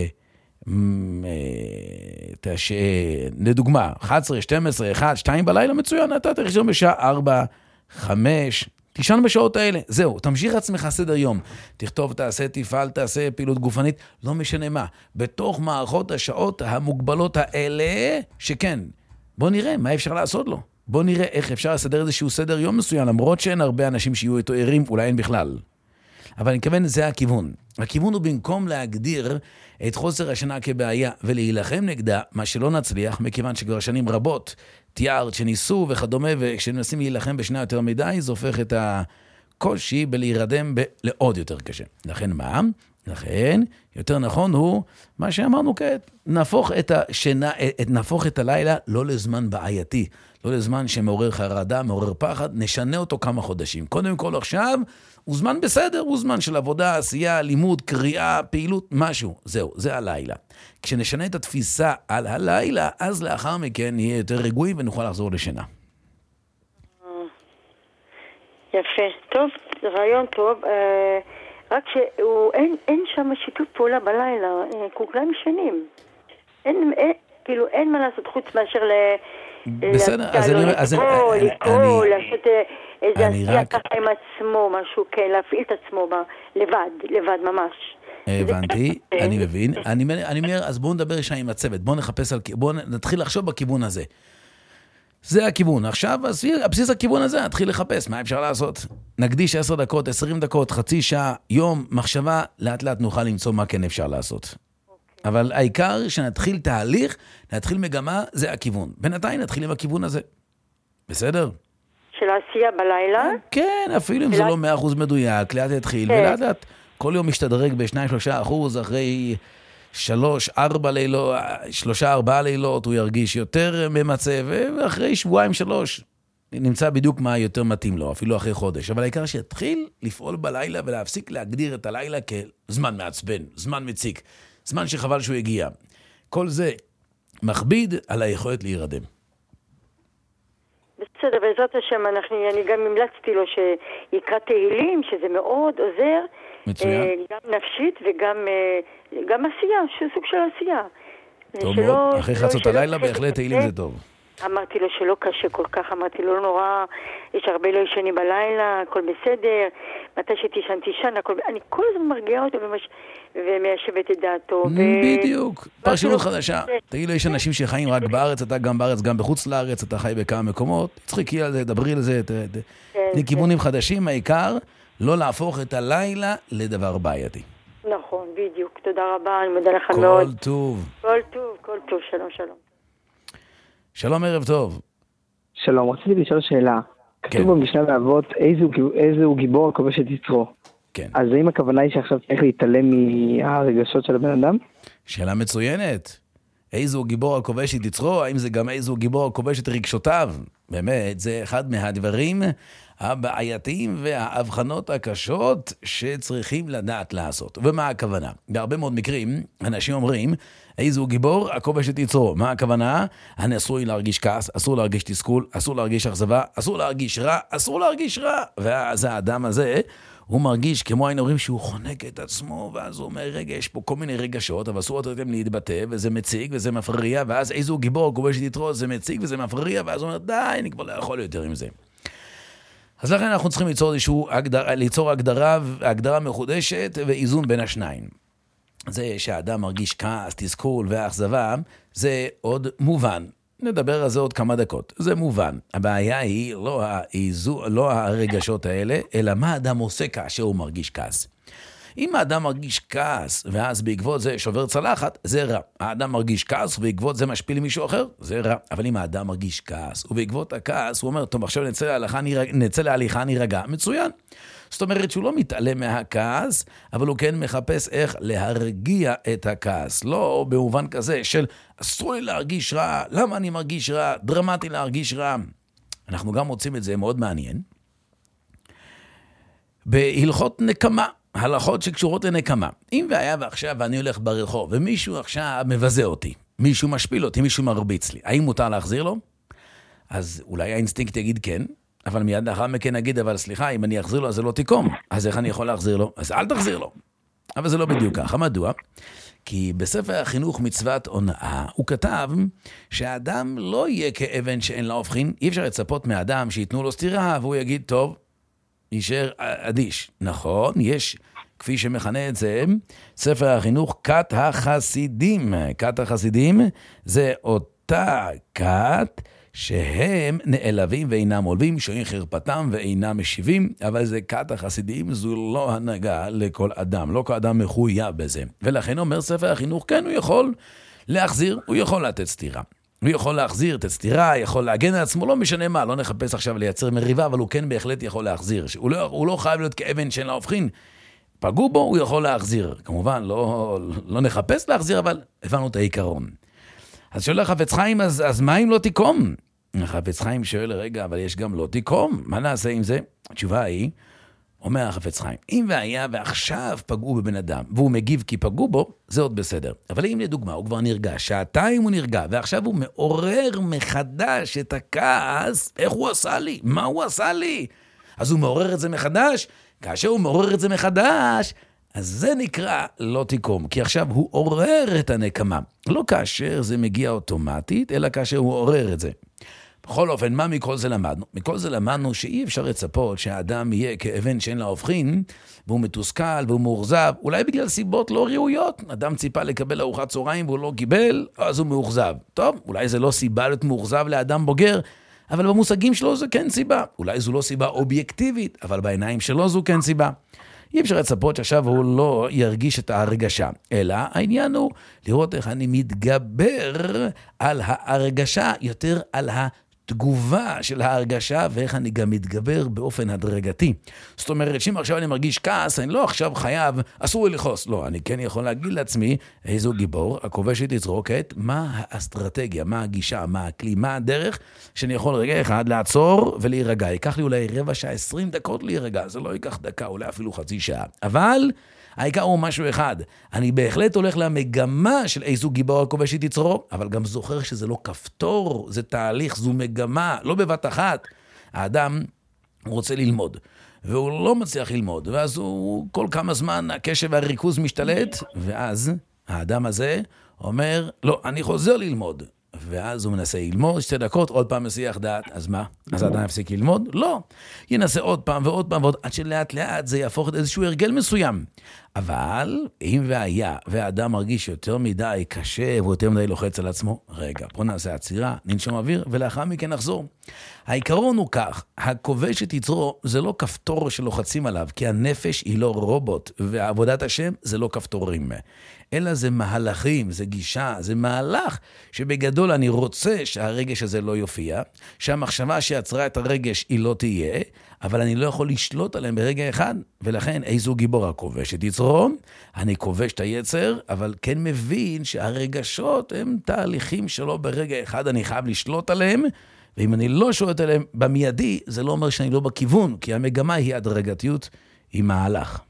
לדוגמה, 11, 12, 1, 2 בלילה, מצוין, אתה תלישון בשעה 4, 5, תישן בשעות האלה, זהו, תמשיך עצמך סדר יום, תכתוב, תעשה, תפעל, תעשה פעילות גופנית, לא משנה מה, בתוך מערכות השעות המוגבלות האלה, שכן, בוא נראה מה אפשר לעשות לו, בוא נראה איך אפשר לסדר איזשהו סדר יום מסוים, למרות שאין הרבה אנשים שיהיו איתו ערים, אולי אין בכלל. אבל אני מכוון, זה הכיוון. הכיוון הוא במקום להגדיר את חוסר השינה כבעיה ולהילחם נגדה, מה שלא נצליח, מכיוון שכבר שנים רבות תיארת שניסו וכדומה, וכשנסים להילחם בשנה יותר מדי, זה הופך את הקושי בלהירדם לעוד יותר קשה. לכן מה? לכן, יותר נכון הוא, מה שאמרנו כעת, נהפוך את הלילה לא לזמן בעייתי, לא לזמן שמעורר חרדה, מעורר פחד, נשנה אותו כמה חודשים. קודם כל עכשיו, הוא זמן בסדר, הוא זמן של עבודה, עשייה, לימוד, קריאה, פעילות, משהו. זהו, זה הלילה. כשנשנה את התפיסה על הלילה, אז לאחר מכן נהיה יותר רגועים ונוכל לחזור לשינה. יפה, טוב, זה רעיון טוב. רק שאין שם שיתוף פעולה בלילה, כולם ישנים. כאילו אין מה לעשות חוץ מאשר בסדר, אז לקרוא, לעשות איזה עשייה ככה עם עצמו, משהו, כן, להפעיל את עצמו לבד ממש. הבנתי, אני מבין. אני אומר, אז בואו נדבר שם עם הצוות, בואו נתחיל לחשוב בכיוון הזה. זה הכיוון. עכשיו, הבסיס הכיוון הזה, נתחיל לחפש מה אפשר לעשות. נקדיש 10 דקות, 20 דקות, חצי שעה, יום, מחשבה, לאט לאט נוכל למצוא מה כן אפשר לעשות. אבל העיקר שנתחיל תהליך, להתחיל מגמה, זה הכיוון. בינתיים נתחיל עם הכיוון הזה. בסדר? של העשייה בלילה? כן, אפילו אם זה לא 100% מדויק, לאט יתחיל, ולאט לאט כל יום משתדרג ב2-3%, אחרי 3-4 לילות הוא ירגיש יותר ממצא, ואחרי 2-3 נמצא בדיוק מה יותר מתאים לו, אפילו אחרי חודש. אבל העיקר שיתחיל לפעול בלילה ולהפסיק להגדיר את הלילה כזמן מעצבן, זמן מציק, זמן שחבל שהוא הגיע. כל זה מכביד על היכולת להירדם. בסדר, בעזרת השם, אני גם המלצתי לו שיקרא תהילים, שזה מאוד עוזר. מצוין. גם נפשית וגם עשייה, שהוא סוג של עשייה. טוב מאוד, אחרי חצות הלילה בהחלט תהילים זה טוב. אמרתי לו שלא קשה כל כך, אמרתי לו לא נורא, יש הרבה לא ישנים בלילה, הכל בסדר, מתי שתישן, אני כל הזמן מרגיעה אותו ומיישבת את דעתו. בדיוק, פרשנות חדשה. תגיד לו, יש אנשים שחיים רק בארץ, אתה גם בארץ, גם בחוץ לארץ, אתה חי בכמה מקומות, תצחקי על זה, דברי על זה, לכיוונים חדשים, העיקר לא להפוך את הלילה לדבר בעייתי. נכון, בדיוק, תודה רבה, אני מודה לך מאוד. כל טוב. כל טוב, שלום. שלום, ערב טוב. שלום, רציתי לשאול שאלה. כתוב במשנה באבות, איזה הוא גיבור הכובש את יצרו. כן. אז האם הכוונה היא שעכשיו צריך להתעלם מהרגשות של הבן אדם? שאלה מצוינת. איזה הוא גיבור הכובש את יצרו, האם זה גם איזה הוא גיבור הכובש את רגשותיו? באמת, זה אחד מהדברים הבעייתיים וההבחנות הקשות שצריכים לדעת לעשות. ומה הכוונה? בהרבה מאוד מקרים, אנשים אומרים, איזה הוא גיבור הכובש את יצרו. מה הכוונה? אני אסור להרגיש כעס, אסור להרגיש תסכול, אסור להרגיש אכזבה, אסור להרגיש רע, ואז האדם הזה, הוא מרגיש כמו היינו אומרים שהוא חונק את עצמו, ואז הוא אומר, רגע, יש פה כל מיני רגשות, אבל אסור אותם להתבטא, וזה מציג, וזה מפריע, ואז איזה הוא גיבור הכובש את יצרו, זה מציג, וזה מפריע, ואז הוא אומר, די, אני כבר לא יכול יותר עם זה. אז לכן אנחנו צריכים ליצור הגדרה מחודשת ואיזון בין השניים. זה שהאדם מרגיש כעס, תסכול ואכזבה, זה עוד מובן. נדבר על זה עוד כמה דקות. זה מובן. הבעיה היא לא הרגשות האלה, אלא מה האדם עושה כאשר הוא מרגיש כעס. אם האדם מרגיש כעס, ואז בעקבות זה שובר צלחת, זה רע. האדם מרגיש כעס, ובעקבות זה משפיל למישהו אחר, זה רע. אבל אם האדם מרגיש כעס, ובעקבות הכעס, הוא אומר, טוב, עכשיו נצא להליכה, נירגע, מצוין. זאת אומרת שהוא לא מתעלם מהכעס, אבל הוא כן מחפש איך להרגיע את הכעס. לא במובן כזה של אסור לי להרגיש רע, למה אני מרגיש רע, דרמטי להרגיש רע. אנחנו גם מוצאים את זה מאוד מעניין. בהלכות נקמה, הלכות שקשורות לנקמה. אם והיה ועכשיו אני הולך ברחוב, ומישהו עכשיו מבזה אותי, מישהו משפיל אותי, מישהו מרביץ לי, האם מותר להחזיר לו? אז אולי האינסטינקט יגיד כן, אבל מיד לאחר מכן נגיד, אבל סליחה, אם אני אחזיר לו, אז זה לא תיקום. אז איך אני יכול להחזיר לו? אז אל תחזיר לו. אבל זה לא בדיוק ככה. מדוע? כי בספר החינוך מצוות הונאה, הוא כתב שהאדם לא יהיה כאבן שאין לה הופכין. אי אפשר לצפות מהאדם שיתנו לו סתירה, והוא יגיד, טוב, יישאר אדיש. נכון, יש, כפי שמכנה את זה, ספר החינוך, כת החסידים. כת החסידים זה אותה כת שהם נעלבים ואינם עולבים, שוהים חרפתם ואינם משיבים, אבל זה כת החסידים, זו לא הנהגה לכל אדם, לא כל אדם מחויב בזה. ולכן אומר ספר החינוך, כן, הוא יכול להחזיר, הוא יכול לתת סתירה. הוא יכול להחזיר את הסתירה, יכול להגן על עצמו, לא משנה מה, לא נחפש עכשיו לייצר מריבה, אבל הוא כן בהחלט יכול להחזיר. הוא לא חייב להיות כאבן שאין לה הופכין. פגעו בו, הוא יכול להחזיר. כמובן, לא נחפש להחזיר, אבל הבנו את העיקרון. אז שואל החפץ חיים, אז מה אם לא תיקום? החפץ חיים שואל, רגע, אבל יש גם לא תיקום. מה נעשה עם זה? התשובה היא, אומר החפץ חיים, אם והיה ועכשיו פגעו בבן אדם, והוא מגיב כי פגעו בו, זה עוד בסדר. אבל אם לדוגמה, הוא כבר נרגע, שעתיים הוא נרגע, ועכשיו הוא מעורר מחדש את הכעס, איך הוא עשה לי? מה הוא עשה לי? אז הוא מעורר את זה מחדש, כאשר הוא מעורר את זה מחדש, אז זה נקרא לא תיקום, כי עכשיו הוא עורר את הנקמה. לא כאשר זה מגיע אוטומטית, אלא כאשר הוא עורר את זה. בכל אופן, מה מכל זה למדנו? מכל זה למדנו שאי אפשר לצפות שהאדם יהיה כאבן שאין לה הופכין, והוא מתוסכל והוא מאוכזב, אולי בגלל סיבות לא ראויות. אדם ציפה לקבל ארוחת צהריים והוא לא קיבל, אז הוא מאוכזב. טוב, אולי זה לא סיבה להיות מאוכזב לאדם בוגר, אבל במושגים שלו זה כן סיבה. אולי זו לא סיבה אובייקטיבית, אבל בעיניים שלו זו כן סיבה. אי אפשר לצפות שעכשיו הוא לא ירגיש את ההרגשה, אלא העניין הוא לראות איך אני מתגבר על ההרגשה, יותר על התגובה של ההרגשה, ואיך אני גם מתגבר באופן הדרגתי. זאת אומרת, שאם עכשיו אני מרגיש כעס, אני לא עכשיו חייב, אסור לי לכעוס. לא, אני כן יכול להגיד לעצמי, איזו גיבור, הכובש את יצרו כעת, מה האסטרטגיה, מה הגישה, מה הכלי, מה הדרך, שאני יכול רגע אחד לעצור ולהירגע. ייקח לי אולי רבע שעה, 20 דקות להירגע, זה לא ייקח דקה, אולי אפילו חצי שעה. אבל העיקר הוא משהו אחד, אני בהחלט הולך למגמה של איזו גיבור הכובש את יצרו, אבל גם זוכר שזה לא כפתור, זה תהליך, זו מגמה, לא בבת אחת. האדם רוצה ללמוד, והוא לא מצליח ללמוד, ואז הוא כל כמה זמן הקשב והריכוז משתלט, ואז האדם הזה אומר, לא, אני חוזר ללמוד. ואז הוא מנסה ללמוד 2 דקות, עוד פעם מסיח דעת, אז מה? אז האדם יפסיק ללמוד? לא. ינסה עוד פעם ועוד פעם ועוד, עד שלאט לאט זה יהפוך את איזשהו הרגל מסוים. אבל אם והיה, והאדם מרגיש יותר מדי קשה, והוא יותר מדי לוחץ על עצמו, רגע, בוא נעשה עצירה, ננשום אוויר, ולאחר מכן נחזור. העיקרון הוא כך, הכובש את יצרו זה לא כפתור שלוחצים עליו, כי הנפש היא לא רובוט, ועבודת השם זה לא כפתורים. אלא זה מהלכים, זה גישה, זה מהלך, שבגדול אני רוצה שהרגש הזה לא יופיע, שהמחשבה שיצרה את הרגש היא לא תהיה, אבל אני לא יכול לשלוט עליהם ברגע אחד, ולכן איזו גיבור הכובש את יצרו, אני כובש את היצר, אבל כן מבין שהרגשות הם תהליכים שלו ברגע אחד, אני חייב לשלוט עליהם, ואם אני לא שולט עליהם במיידי, זה לא אומר שאני לא בכיוון, כי המגמה היא הדרגתיות, היא מהלך.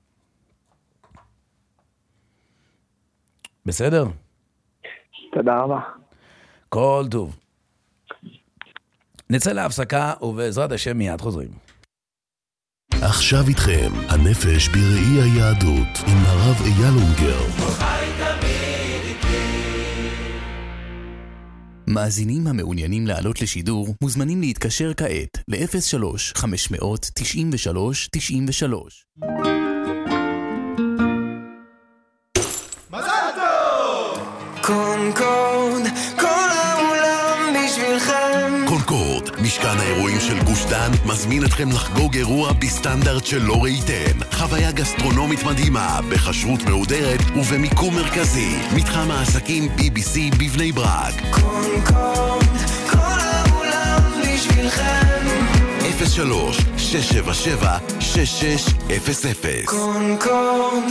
בסדר? תודה רבה. כל טוב. נצא להפסקה, ובעזרת השם מיד חוזרים. עכשיו איתכם, הנפש בראי היהדות, עם הרב אייל אונגר. מאזינים המעוניינים לעלות לשידור מוזמנים להתקשר כעת ל-03-593-93. קונקורד, כל העולם בשבילכם. קונקורד, משכן האירועים של גוש דן מזמין אתכם לחגוג אירוע בסטנדרט שלא ראיתם. חוויה גסטרונומית מדהימה, בחשרות מהודרת ובמיקום מרכזי. מתחם העסקים BBC בבני ברק. קונקורד, כל העולם בשבילכם. 03-677-6600. קונקורד.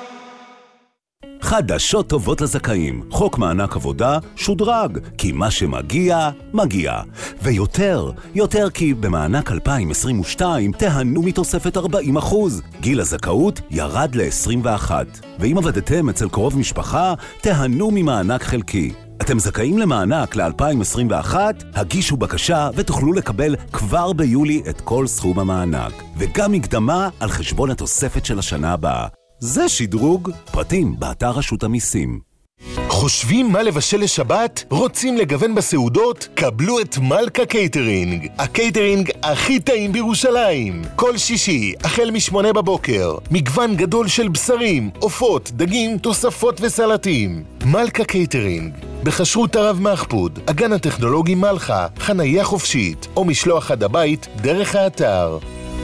חדשות טובות לזכאים. חוק מענק עבודה שודרג, כי מה שמגיע, מגיע. ויותר, יותר כי במענק 2022 תהנו מתוספת 40%. גיל הזכאות ירד ל-21. ואם עבדתם אצל קרוב משפחה, תהנו ממענק חלקי. אתם זכאים למענק ל-2021? הגישו בקשה ותוכלו לקבל כבר ביולי את כל סכום המענק. וגם מקדמה על חשבון התוספת של השנה הבאה. זה שדרוג. פרטים באתר רשות המיסים. חושבים מה לבשל לשבת? רוצים לגוון בסעודות? קבלו את מלכה קייטרינג, הקייטרינג הכי טעים בירושלים. כל שישי, החל מ8 בבוקר, מגוון גדול של בשרים, עופות, דגים, תוספות וסלטים. מלכה קייטרינג, בחשרות הרב מחפוד, הגן הטכנולוגי מלכה, חנייה חופשית, או משלוח עד הבית דרך האתר.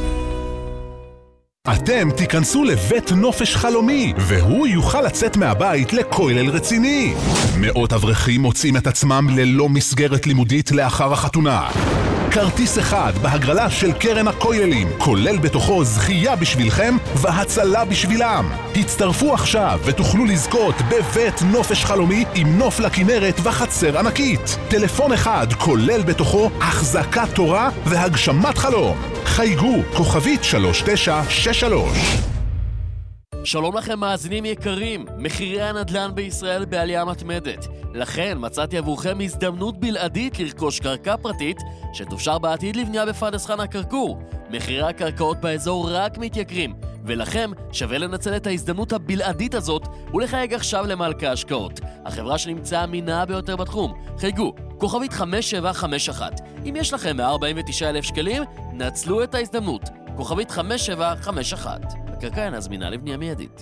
אתם תיכנסו לבית נופש חלומי, והוא יוכל לצאת מהבית לכולל רציני. מאות אברכים מוצאים את עצמם ללא מסגרת לימודית לאחר החתונה. כרטיס אחד בהגרלה של קרן הכוללים, כולל בתוכו זכייה בשבילכם והצלה בשבילם. הצטרפו עכשיו ותוכלו לזכות בבית נופש חלומי עם נוף לכנרת וחצר ענקית. טלפון אחד כולל בתוכו החזקת תורה והגשמת חלום. חייגו כוכבית 3963. שלום לכם מאזינים יקרים, מחירי הנדל"ן בישראל בעלייה מתמדת. לכן מצאתי עבורכם הזדמנות בלעדית לרכוש קרקע פרטית שתופשר בעתיד לבנייה בפרדס חנה כרכור. מחירי הקרקעות באזור רק מתייקרים, ולכם שווה לנצל את ההזדמנות הבלעדית הזאת ולחייג עכשיו למלכה השקעות, החברה שנמצאה אמינה ביותר בתחום. חייגו כוכבית 5751. אם יש לכם 149,000 שקלים, נצלו את ההזדמנות. כוכבית 5751. הקרקע אינה זמינה לבנייה מיידית.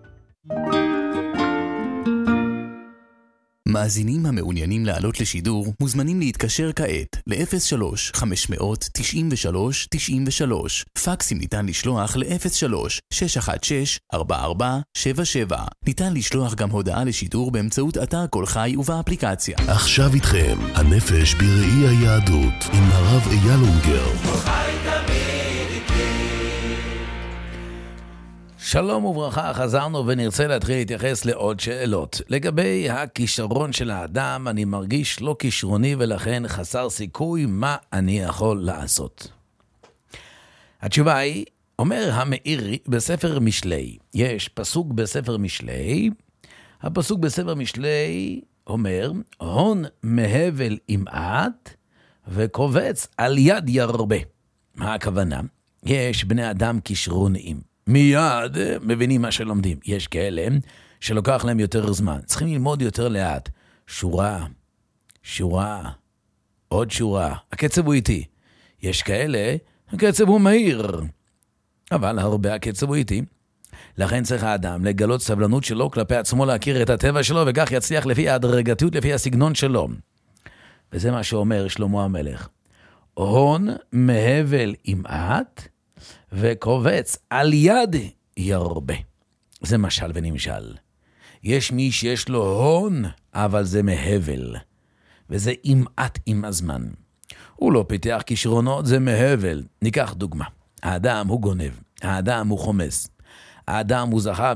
מאזינים המעוניינים לעלות לשידור מוזמנים להתקשר כעת ל-03-593-93-93. פקסים ניתן לשלוח ל-03-616-4477. ניתן לשלוח גם הודעה לשידור באמצעות אתר כל חי ובאפליקציה. עכשיו איתכם, הנפש בראי היהדות עם הרב אייל אונגר. שלום וברכה, חזרנו ונרצה להתחיל להתייחס לעוד שאלות. לגבי הכישרון של האדם, אני מרגיש לא כישרוני ולכן חסר סיכוי, מה אני יכול לעשות? התשובה היא, אומר המאירי בספר משלי, יש פסוק בספר משלי, הפסוק בספר משלי אומר, הון מהבל ימעט וקובץ על יד ירבה. מה הכוונה? יש בני אדם כישרוניים. מיד מבינים מה שלומדים. יש כאלה שלוקח להם יותר זמן. צריכים ללמוד יותר לאט. שורה, שורה, עוד שורה. הקצב הוא איטי. יש כאלה, הקצב הוא מהיר. אבל הרבה הקצב הוא איטי. לכן צריך האדם לגלות סבלנות שלו כלפי עצמו, להכיר את הטבע שלו, וכך יצליח לפי ההדרגתיות, לפי הסגנון שלו. וזה מה שאומר שלמה המלך. הון מהבל ימעט, וקובץ על יד ירבה. זה משל ונמשל. יש מי שיש לו הון, אבל זה מהבל. וזה ימעט עם הזמן. הוא לא פיתח כישרונות, זה מהבל. ניקח דוגמה. האדם הוא גונב. האדם הוא חומס. האדם הוא זכה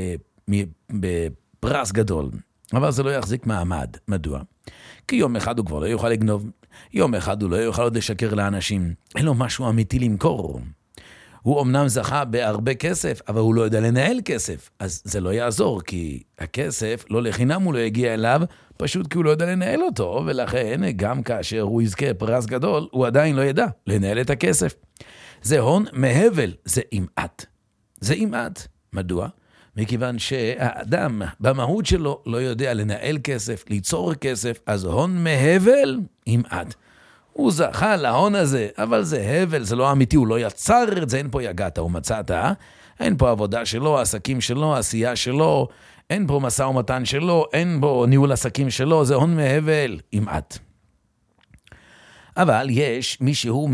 בפרס גדול. אבל זה לא יחזיק מעמד. מדוע? כי יום אחד הוא כבר לא יוכל לגנוב. יום אחד הוא לא יוכל עוד לשקר לאנשים. אין לו משהו אמיתי למכור. הוא אמנם זכה בהרבה כסף, אבל הוא לא יודע לנהל כסף. אז זה לא יעזור, כי הכסף, לא לחינם הוא לא יגיע אליו, פשוט כי הוא לא יודע לנהל אותו, ולכן גם כאשר הוא יזכה פרס גדול, הוא עדיין לא ידע לנהל את הכסף. זה הון מהבל, זה ימעט. זה ימעט. מדוע? מכיוון שהאדם במהות שלו לא יודע לנהל כסף, ליצור כסף, אז הון מהבל ימעט. הוא זכה להון הזה, אבל זה הבל, זה לא אמיתי, הוא לא יצר את זה, אין פה יגעת ומצאת, אין פה עבודה שלו, עסקים שלו, עשייה שלו, אין פה משא ומתן שלו, אין פה ניהול עסקים שלו, זה הון מהבל, ימעט. אבל יש מישהו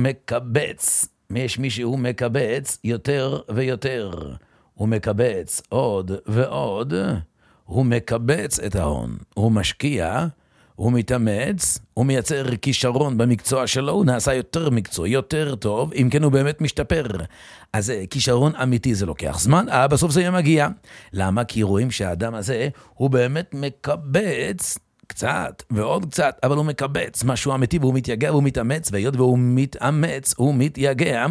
מקבץ יותר ויותר. הוא מקבץ עוד ועוד, הוא מקבץ את ההון, הוא משקיע, הוא מתאמץ, הוא מייצר כישרון במקצוע שלו, הוא נעשה יותר מקצוע, יותר טוב, אם כן הוא באמת משתפר. אז כישרון אמיתי זה לוקח זמן, בסוף זה מגיע. למה? כי רואים שהאדם הזה הוא באמת מקבץ קצת ועוד קצת, אבל הוא מקבץ משהו אמיתי, והוא מתייגע והוא מתאמץ, והיות והוא מתאמץ, הוא מתייגע,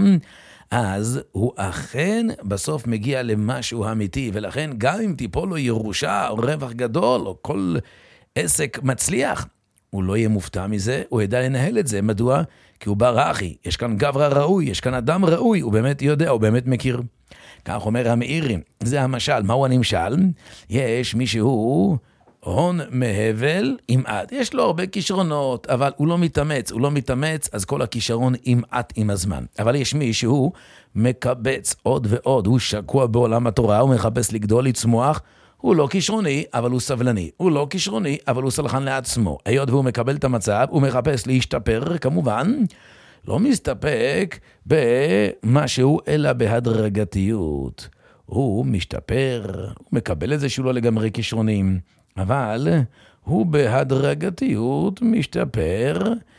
אז הוא אכן בסוף מגיע למשהו אמיתי, ולכן גם אם תיפול לו ירושה או רווח גדול או כל עסק מצליח, הוא לא יהיה מופתע מזה, הוא ידע לנהל את זה. מדוע? כי הוא בר אחי, יש כאן גברא ראוי, יש כאן אדם ראוי, הוא באמת יודע, הוא באמת מכיר. כך אומר המאירי, זה המשל. מהו הנמשל? יש מישהו הון מהבל ימעט. יש לו הרבה כישרונות, אבל הוא לא מתאמץ, אז כל הכישרון ימעט עם הזמן. אבל יש מישהו מקבץ עוד ועוד, הוא שקוע בעולם התורה, הוא מחפש לגדול, לצמוח, הוא לא כישרוני, אבל הוא סבלני. הוא לא כישרוני, אבל הוא סלחן לעצמו. היות והוא מקבל את המצב, הוא מחפש להשתפר, כמובן, לא מסתפק במשהו, אלא בהדרגתיות. הוא משתפר, הוא מקבל את זה שהוא לא לגמרי כישרונים, אבל הוא בהדרגתיות משתפר,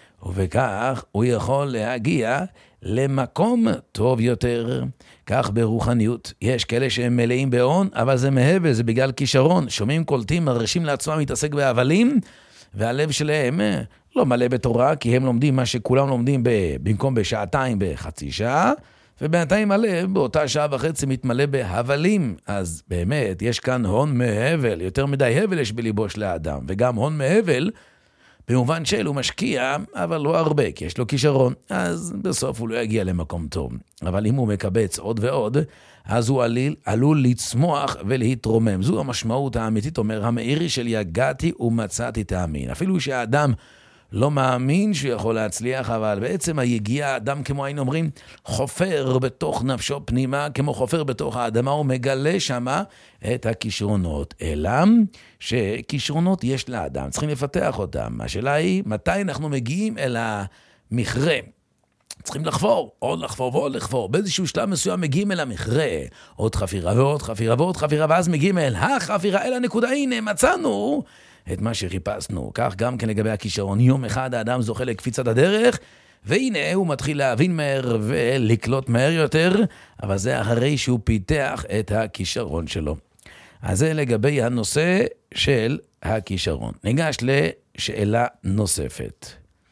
ובכך הוא יכול להגיע למקום טוב יותר. כך ברוחניות, יש כאלה שהם מלאים בהון, אבל זה מהבל, זה בגלל כישרון. שומעים, קולטים, מרשים לעצמם להתעסק בהבלים, והלב שלהם לא מלא בתורה, כי הם לומדים מה שכולם לומדים במקום בשעתיים, בחצי שעה, ובינתיים הלב באותה שעה וחצי מתמלא בהבלים. אז באמת יש כאן הון מהבל, יותר מדי הבל יש בליבו של האדם, וגם הון מהבל, במובן של הוא משקיע, אבל לא הרבה, כי יש לו כישרון, אז בסוף הוא לא יגיע למקום טוב. אבל אם הוא מקבץ עוד ועוד, אז הוא עלול לצמוח ולהתרומם. זו המשמעות האמיתית, אומר המאירי, של יגעתי ומצאתי תאמין. אפילו שהאדם לא מאמין שהוא יכול להצליח, אבל בעצם היגיע האדם, כמו היינו אומרים, חופר בתוך נפשו פנימה, כמו חופר בתוך האדמה, הוא מגלה שמה את הכישרונות. אלא שכישרונות יש לאדם, צריכים לפתח אותם. השאלה היא, מתי אנחנו מגיעים אל המכרה? צריכים לחפור, עוד לחפור ועוד לחפור. באיזשהו שלב מסוים מגיעים אל המכרה, עוד חפירה ועוד חפירה ועוד חפירה, ואז מגיעים אל החפירה, אל הנקודה, הנה מצאנו את מה שחיפשנו. כך גם כן לגבי הכישרון. יום אחד האדם זוכה לקפיצת הדרך, והנה הוא מתחיל להבין מהר ולקלוט מהר יותר, אבל זה אחרי שהוא פיתח את הכישרון שלו. אז זה לגבי הנושא של הכישרון. ניגש לשאלה נוספת.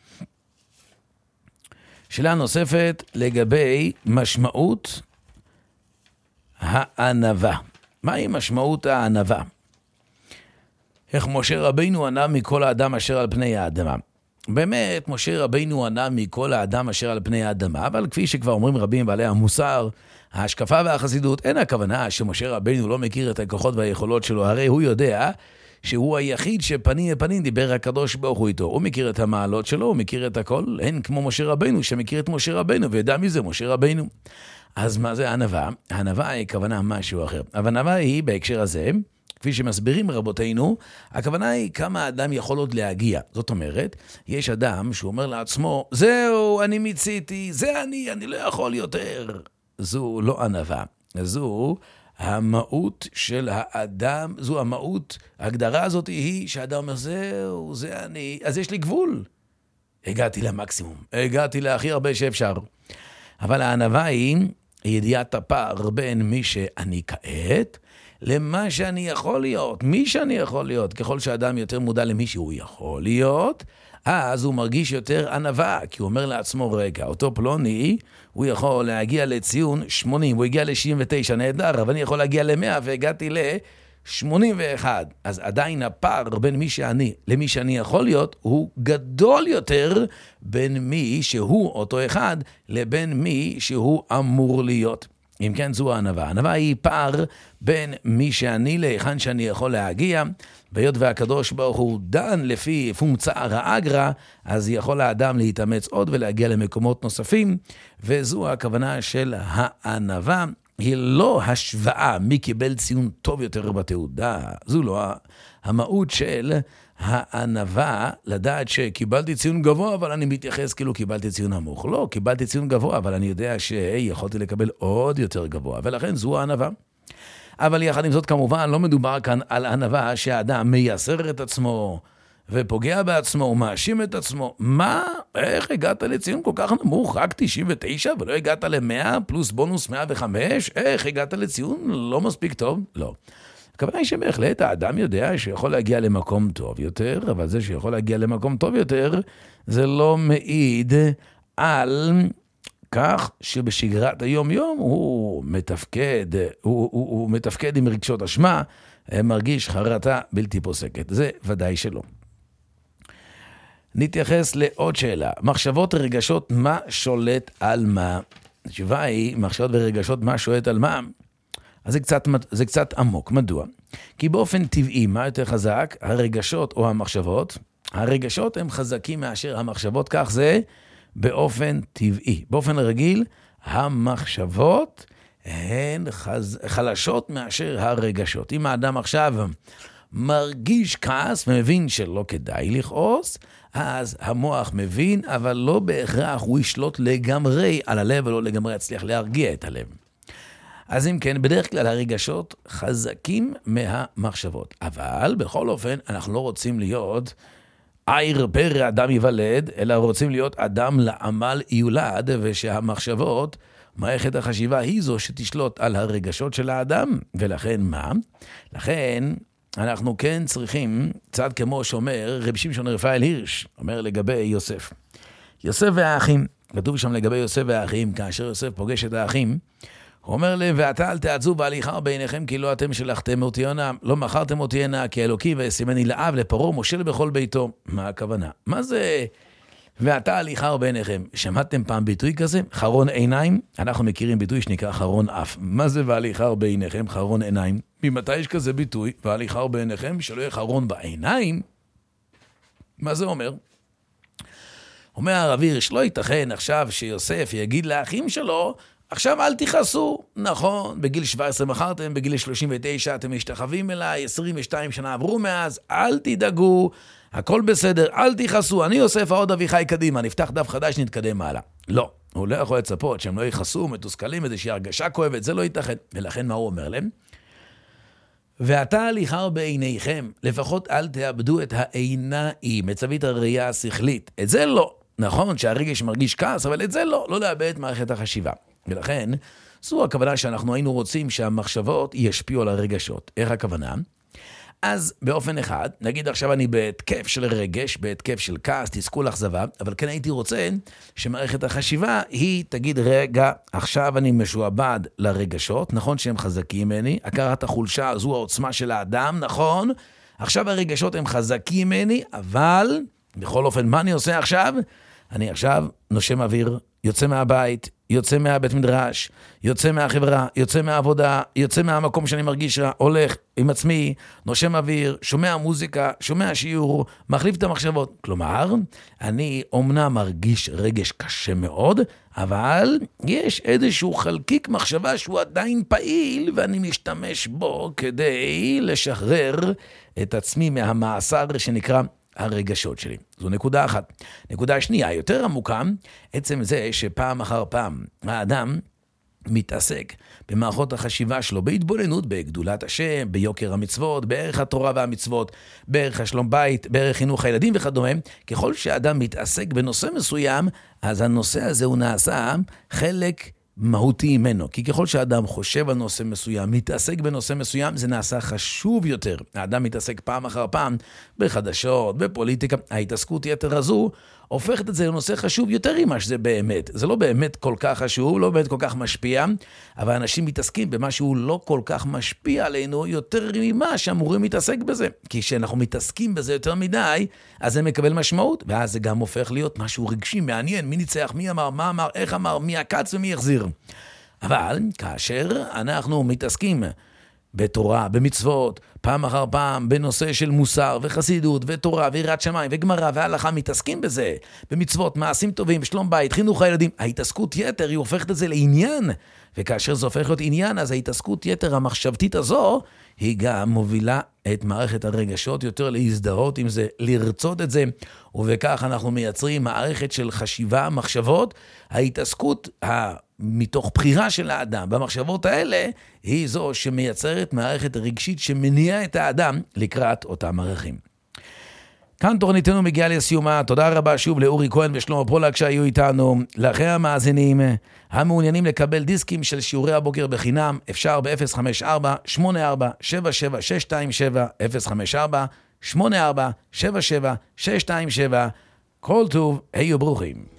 שאלה נוספת לגבי משמעות הענווה. מהי משמעות הענווה? איך משה רבינו ענה מכל האדם אשר על פני האדמה. באמת, משה רבינו ענה מכל האדם אשר על פני האדמה, אבל כפי שכבר אומרים רבים בעלי המוסר, ההשקפה והחסידות, אין הכוונה שמשה רבינו לא מכיר את הכוחות והיכולות שלו, הרי הוא יודע שהוא היחיד שפנים לפנים דיבר הקדוש ברוך הוא איתו. הוא מכיר את המעלות שלו, הוא מכיר את הכל, אין כמו משה רבינו שמכיר את משה רבינו, וידע מי זה משה רבינו. אז מה זה הענווה? הענווה היא כוונה משהו אחר. הענווה היא בהקשר הזה, כפי שמסבירים רבותינו, הכוונה היא כמה האדם יכול עוד להגיע. זאת אומרת, יש אדם שאומר לעצמו, זהו, אני מיציתי, זה אני לא יכול יותר. זו לא ענווה, זו המהות של האדם, זו המהות, ההגדרה הזאת היא שהאדם אומר, זהו, זה אני, אז יש לי גבול. הגעתי למקסימום, הגעתי להכי הרבה שאפשר. אבל הענווה היא ידיעת הפער בין מי שאני כעת, למה שאני יכול להיות, מי שאני יכול להיות. ככל שאדם יותר מודע למי שהוא יכול להיות, אז הוא מרגיש יותר ענווה, כי הוא אומר לעצמו, רגע, אותו פלוני, הוא יכול להגיע לציון 80, הוא הגיע ל-79, נהדר, אבל אני יכול להגיע ל-100, והגעתי ל-81. אז עדיין הפער בין מי שאני למי שאני יכול להיות, הוא גדול יותר בין מי שהוא אותו אחד, לבין מי שהוא אמור להיות. אם כן, זו הענווה. הענווה היא פער בין מי שאני להיכן שאני יכול להגיע, והיות והקדוש ברוך הוא דן לפי פונקציה האגרה, אז יכול האדם להתאמץ עוד ולהגיע למקומות נוספים, וזו הכוונה של הענווה. היא לא השוואה מי קיבל ציון טוב יותר בתעודה, זו לא המהות של הענווה, לדעת שקיבלתי ציון גבוה, אבל אני מתייחס כאילו קיבלתי ציון נמוך. לא, קיבלתי ציון גבוה, אבל אני יודע שיכולתי לקבל עוד יותר גבוה, ולכן זו הענווה. אבל יחד עם זאת, כמובן, לא מדובר כאן על ענווה שהאדם מייסר את עצמו ופוגע בעצמו ומאשים את עצמו. מה? איך הגעת לציון כל כך נמוך? רק 99 ולא הגעת ל-100 פלוס בונוס 105? איך הגעת לציון לא מספיק טוב? לא. הכוונה היא שבהחלט האדם יודע שיכול להגיע למקום טוב יותר, אבל זה שיכול להגיע למקום טוב יותר, זה לא מעיד על כך שבשגרת היום-יום הוא מתפקד, הוא מתפקד עם רגשות אשמה, מרגיש חרטה בלתי פוסקת. זה ודאי שלא. נתייחס לעוד שאלה. מחשבות ורגשות, מה שולט על מה? התשובה היא, מחשבות ורגשות, מה שולט על מה? אז זה קצת עמוק. מדוע? כי באופן טבעי, מה יותר חזק? הרגשות או המחשבות? הרגשות הם חזקים מאשר המחשבות, כך זה באופן טבעי. באופן רגיל, המחשבות הן חלשות מאשר הרגשות. אם האדם עכשיו מרגיש כעס ומבין שלא כדאי לכעוס, אז המוח מבין, אבל לא בהכרח הוא ישלוט לגמרי על הלב, ולא לגמרי יצליח להרגיע את הלב. אז אם כן, בדרך כלל הרגשות חזקים מהמחשבות. אבל בכל אופן, אנחנו לא רוצים להיות עיר פרא אדם ייוולד, אלא רוצים להיות אדם לעמל יולד, ושהמחשבות, מערכת החשיבה היא זו שתשלוט על הרגשות של האדם. ולכן מה? לכן אנחנו כן צריכים, צד כמו שאומר רב שמשון רפאל הירש, אומר לגבי יוסף. יוסף והאחים, כתוב שם לגבי יוסף והאחים, כאשר יוסף פוגש את האחים, הוא אומר להם, ואתה אל תעצו בהליכה בעיניכם, כי לא אתם שלחתם אותי הנה, לא מכרתם אותי הנה, כי אלוקים וישימני לאב, לפרעה, משה בכל ביתו. מה הכוונה? מה זה ואתה הליכה בעיניכם? שמעתם פעם ביטוי כזה? חרון עיניים? אנחנו מכירים ביטוי שנקרא חרון אף. מה זה והליכה בעיניכם? חרון עיניים. ממתי יש כזה ביטוי? והליכה בעיניכם, שלא יהיה חרון בעיניים? מה זה אומר? אומר הרב הירש, לא ייתכן עכשיו שיוסף יגיד לאחים שלו, עכשיו אל תכעסו. נכון, בגיל 17 מכרתם, בגיל 39 אתם משתחווים אליי, 22 שנה עברו מאז, אל תדאגו, הכל בסדר, אל תכעסו, אני יוסף העוד אביחי קדימה, נפתח דף חדש, נתקדם הלאה. לא, הוא לא יכול לצפות שהם לא יכעסו, מתוסכלים, איזושהי הרגשה כואבת, זה לא ייתכן. ולכן מה הוא אומר להם? ואתה הליכה בעיניכם, לפחות אל תאבדו את העיניים, את זווית הראייה השכלית. את זה לא. נכון שהרגש מרגיש כעס, אבל את זה לא לאבד את מערכת החשיבה. ולכן, זו הכוונה שאנחנו היינו רוצים שהמחשבות ישפיעו על הרגשות. איך הכוונה? אז באופן אחד, נגיד עכשיו אני בהתקף של רגש, בהתקף של כעס, תסכול, אכזבה, אבל כן הייתי רוצה שמערכת החשיבה היא תגיד, רגע, עכשיו אני משועבד לרגשות, נכון שהם חזקים ממני, הכרת החולשה זו העוצמה של האדם, נכון? עכשיו הרגשות הם חזקים ממני, אבל בכל אופן, מה אני עושה עכשיו? אני עכשיו נושם אוויר, יוצא מהבית, יוצא מהבית מדרש, יוצא מהחברה, יוצא מהעבודה, יוצא מהמקום שאני מרגיש רע, הולך עם עצמי, נושם אוויר, שומע מוזיקה, שומע שיעור, מחליף את המחשבות. כלומר, אני אומנם מרגיש רגש קשה מאוד, אבל יש איזשהו חלקיק מחשבה שהוא עדיין פעיל, ואני משתמש בו כדי לשחרר את עצמי מהמאסר שנקרא הרגשות שלי. זו נקודה אחת. נקודה שנייה, יותר עמוקה, עצם זה שפעם אחר פעם האדם מתעסק במערכות החשיבה שלו, בהתבוננות, בגדולת השם, ביוקר המצוות, בערך התורה והמצוות, בערך השלום בית, בערך חינוך הילדים וכדומה, ככל שהאדם מתעסק בנושא מסוים, אז הנושא הזה הוא נעשה חלק מהותי ממנו, כי ככל שהאדם חושב על נושא מסוים, מתעסק בנושא מסוים, זה נעשה חשוב יותר. האדם מתעסק פעם אחר פעם בחדשות, בפוליטיקה, ההתעסקות יתר הזו הופכת את זה לנושא חשוב יותר ממה שזה באמת. זה לא באמת כל כך חשוב, לא באמת כל כך משפיע, אבל אנשים מתעסקים במה שהוא לא כל כך משפיע עלינו יותר ממה שאמורים להתעסק בזה. כי כשאנחנו מתעסקים בזה יותר מדי, אז זה מקבל משמעות, ואז זה גם הופך להיות משהו רגשי, מעניין, מי ניצח, מי אמר, מה אמר, איך אמר, מי עקץ ומי יחזיר. אבל כאשר אנחנו מתעסקים בתורה, במצוות, פעם אחר פעם, בנושא של מוסר וחסידות ותורה ויראת שמיים וגמרא והלכה, מתעסקים בזה, במצוות, מעשים טובים, שלום בית, חינוך הילדים. ההתעסקות יתר היא הופכת את זה לעניין, וכאשר זה הופך להיות עניין, אז ההתעסקות יתר המחשבתית הזו, היא גם מובילה את מערכת הרגשות יותר להזדהות עם זה, לרצות את זה, ובכך אנחנו מייצרים מערכת של חשיבה, מחשבות. ההתעסקות מתוך בחירה של האדם במחשבות האלה, היא זו שמייצרת מערכת רגשית שמניעה את האדם לקראת אותם ערכים. כאן תורניתנו מגיעה לסיומה. תודה רבה שוב לאורי כהן ושלמה פולק שהיו איתנו. לכם המאזינים המעוניינים לקבל דיסקים של שיעורי הבוקר בחינם, אפשר ב-054-84-77-627, 054-84-77-627. כל טוב, היו ברוכים.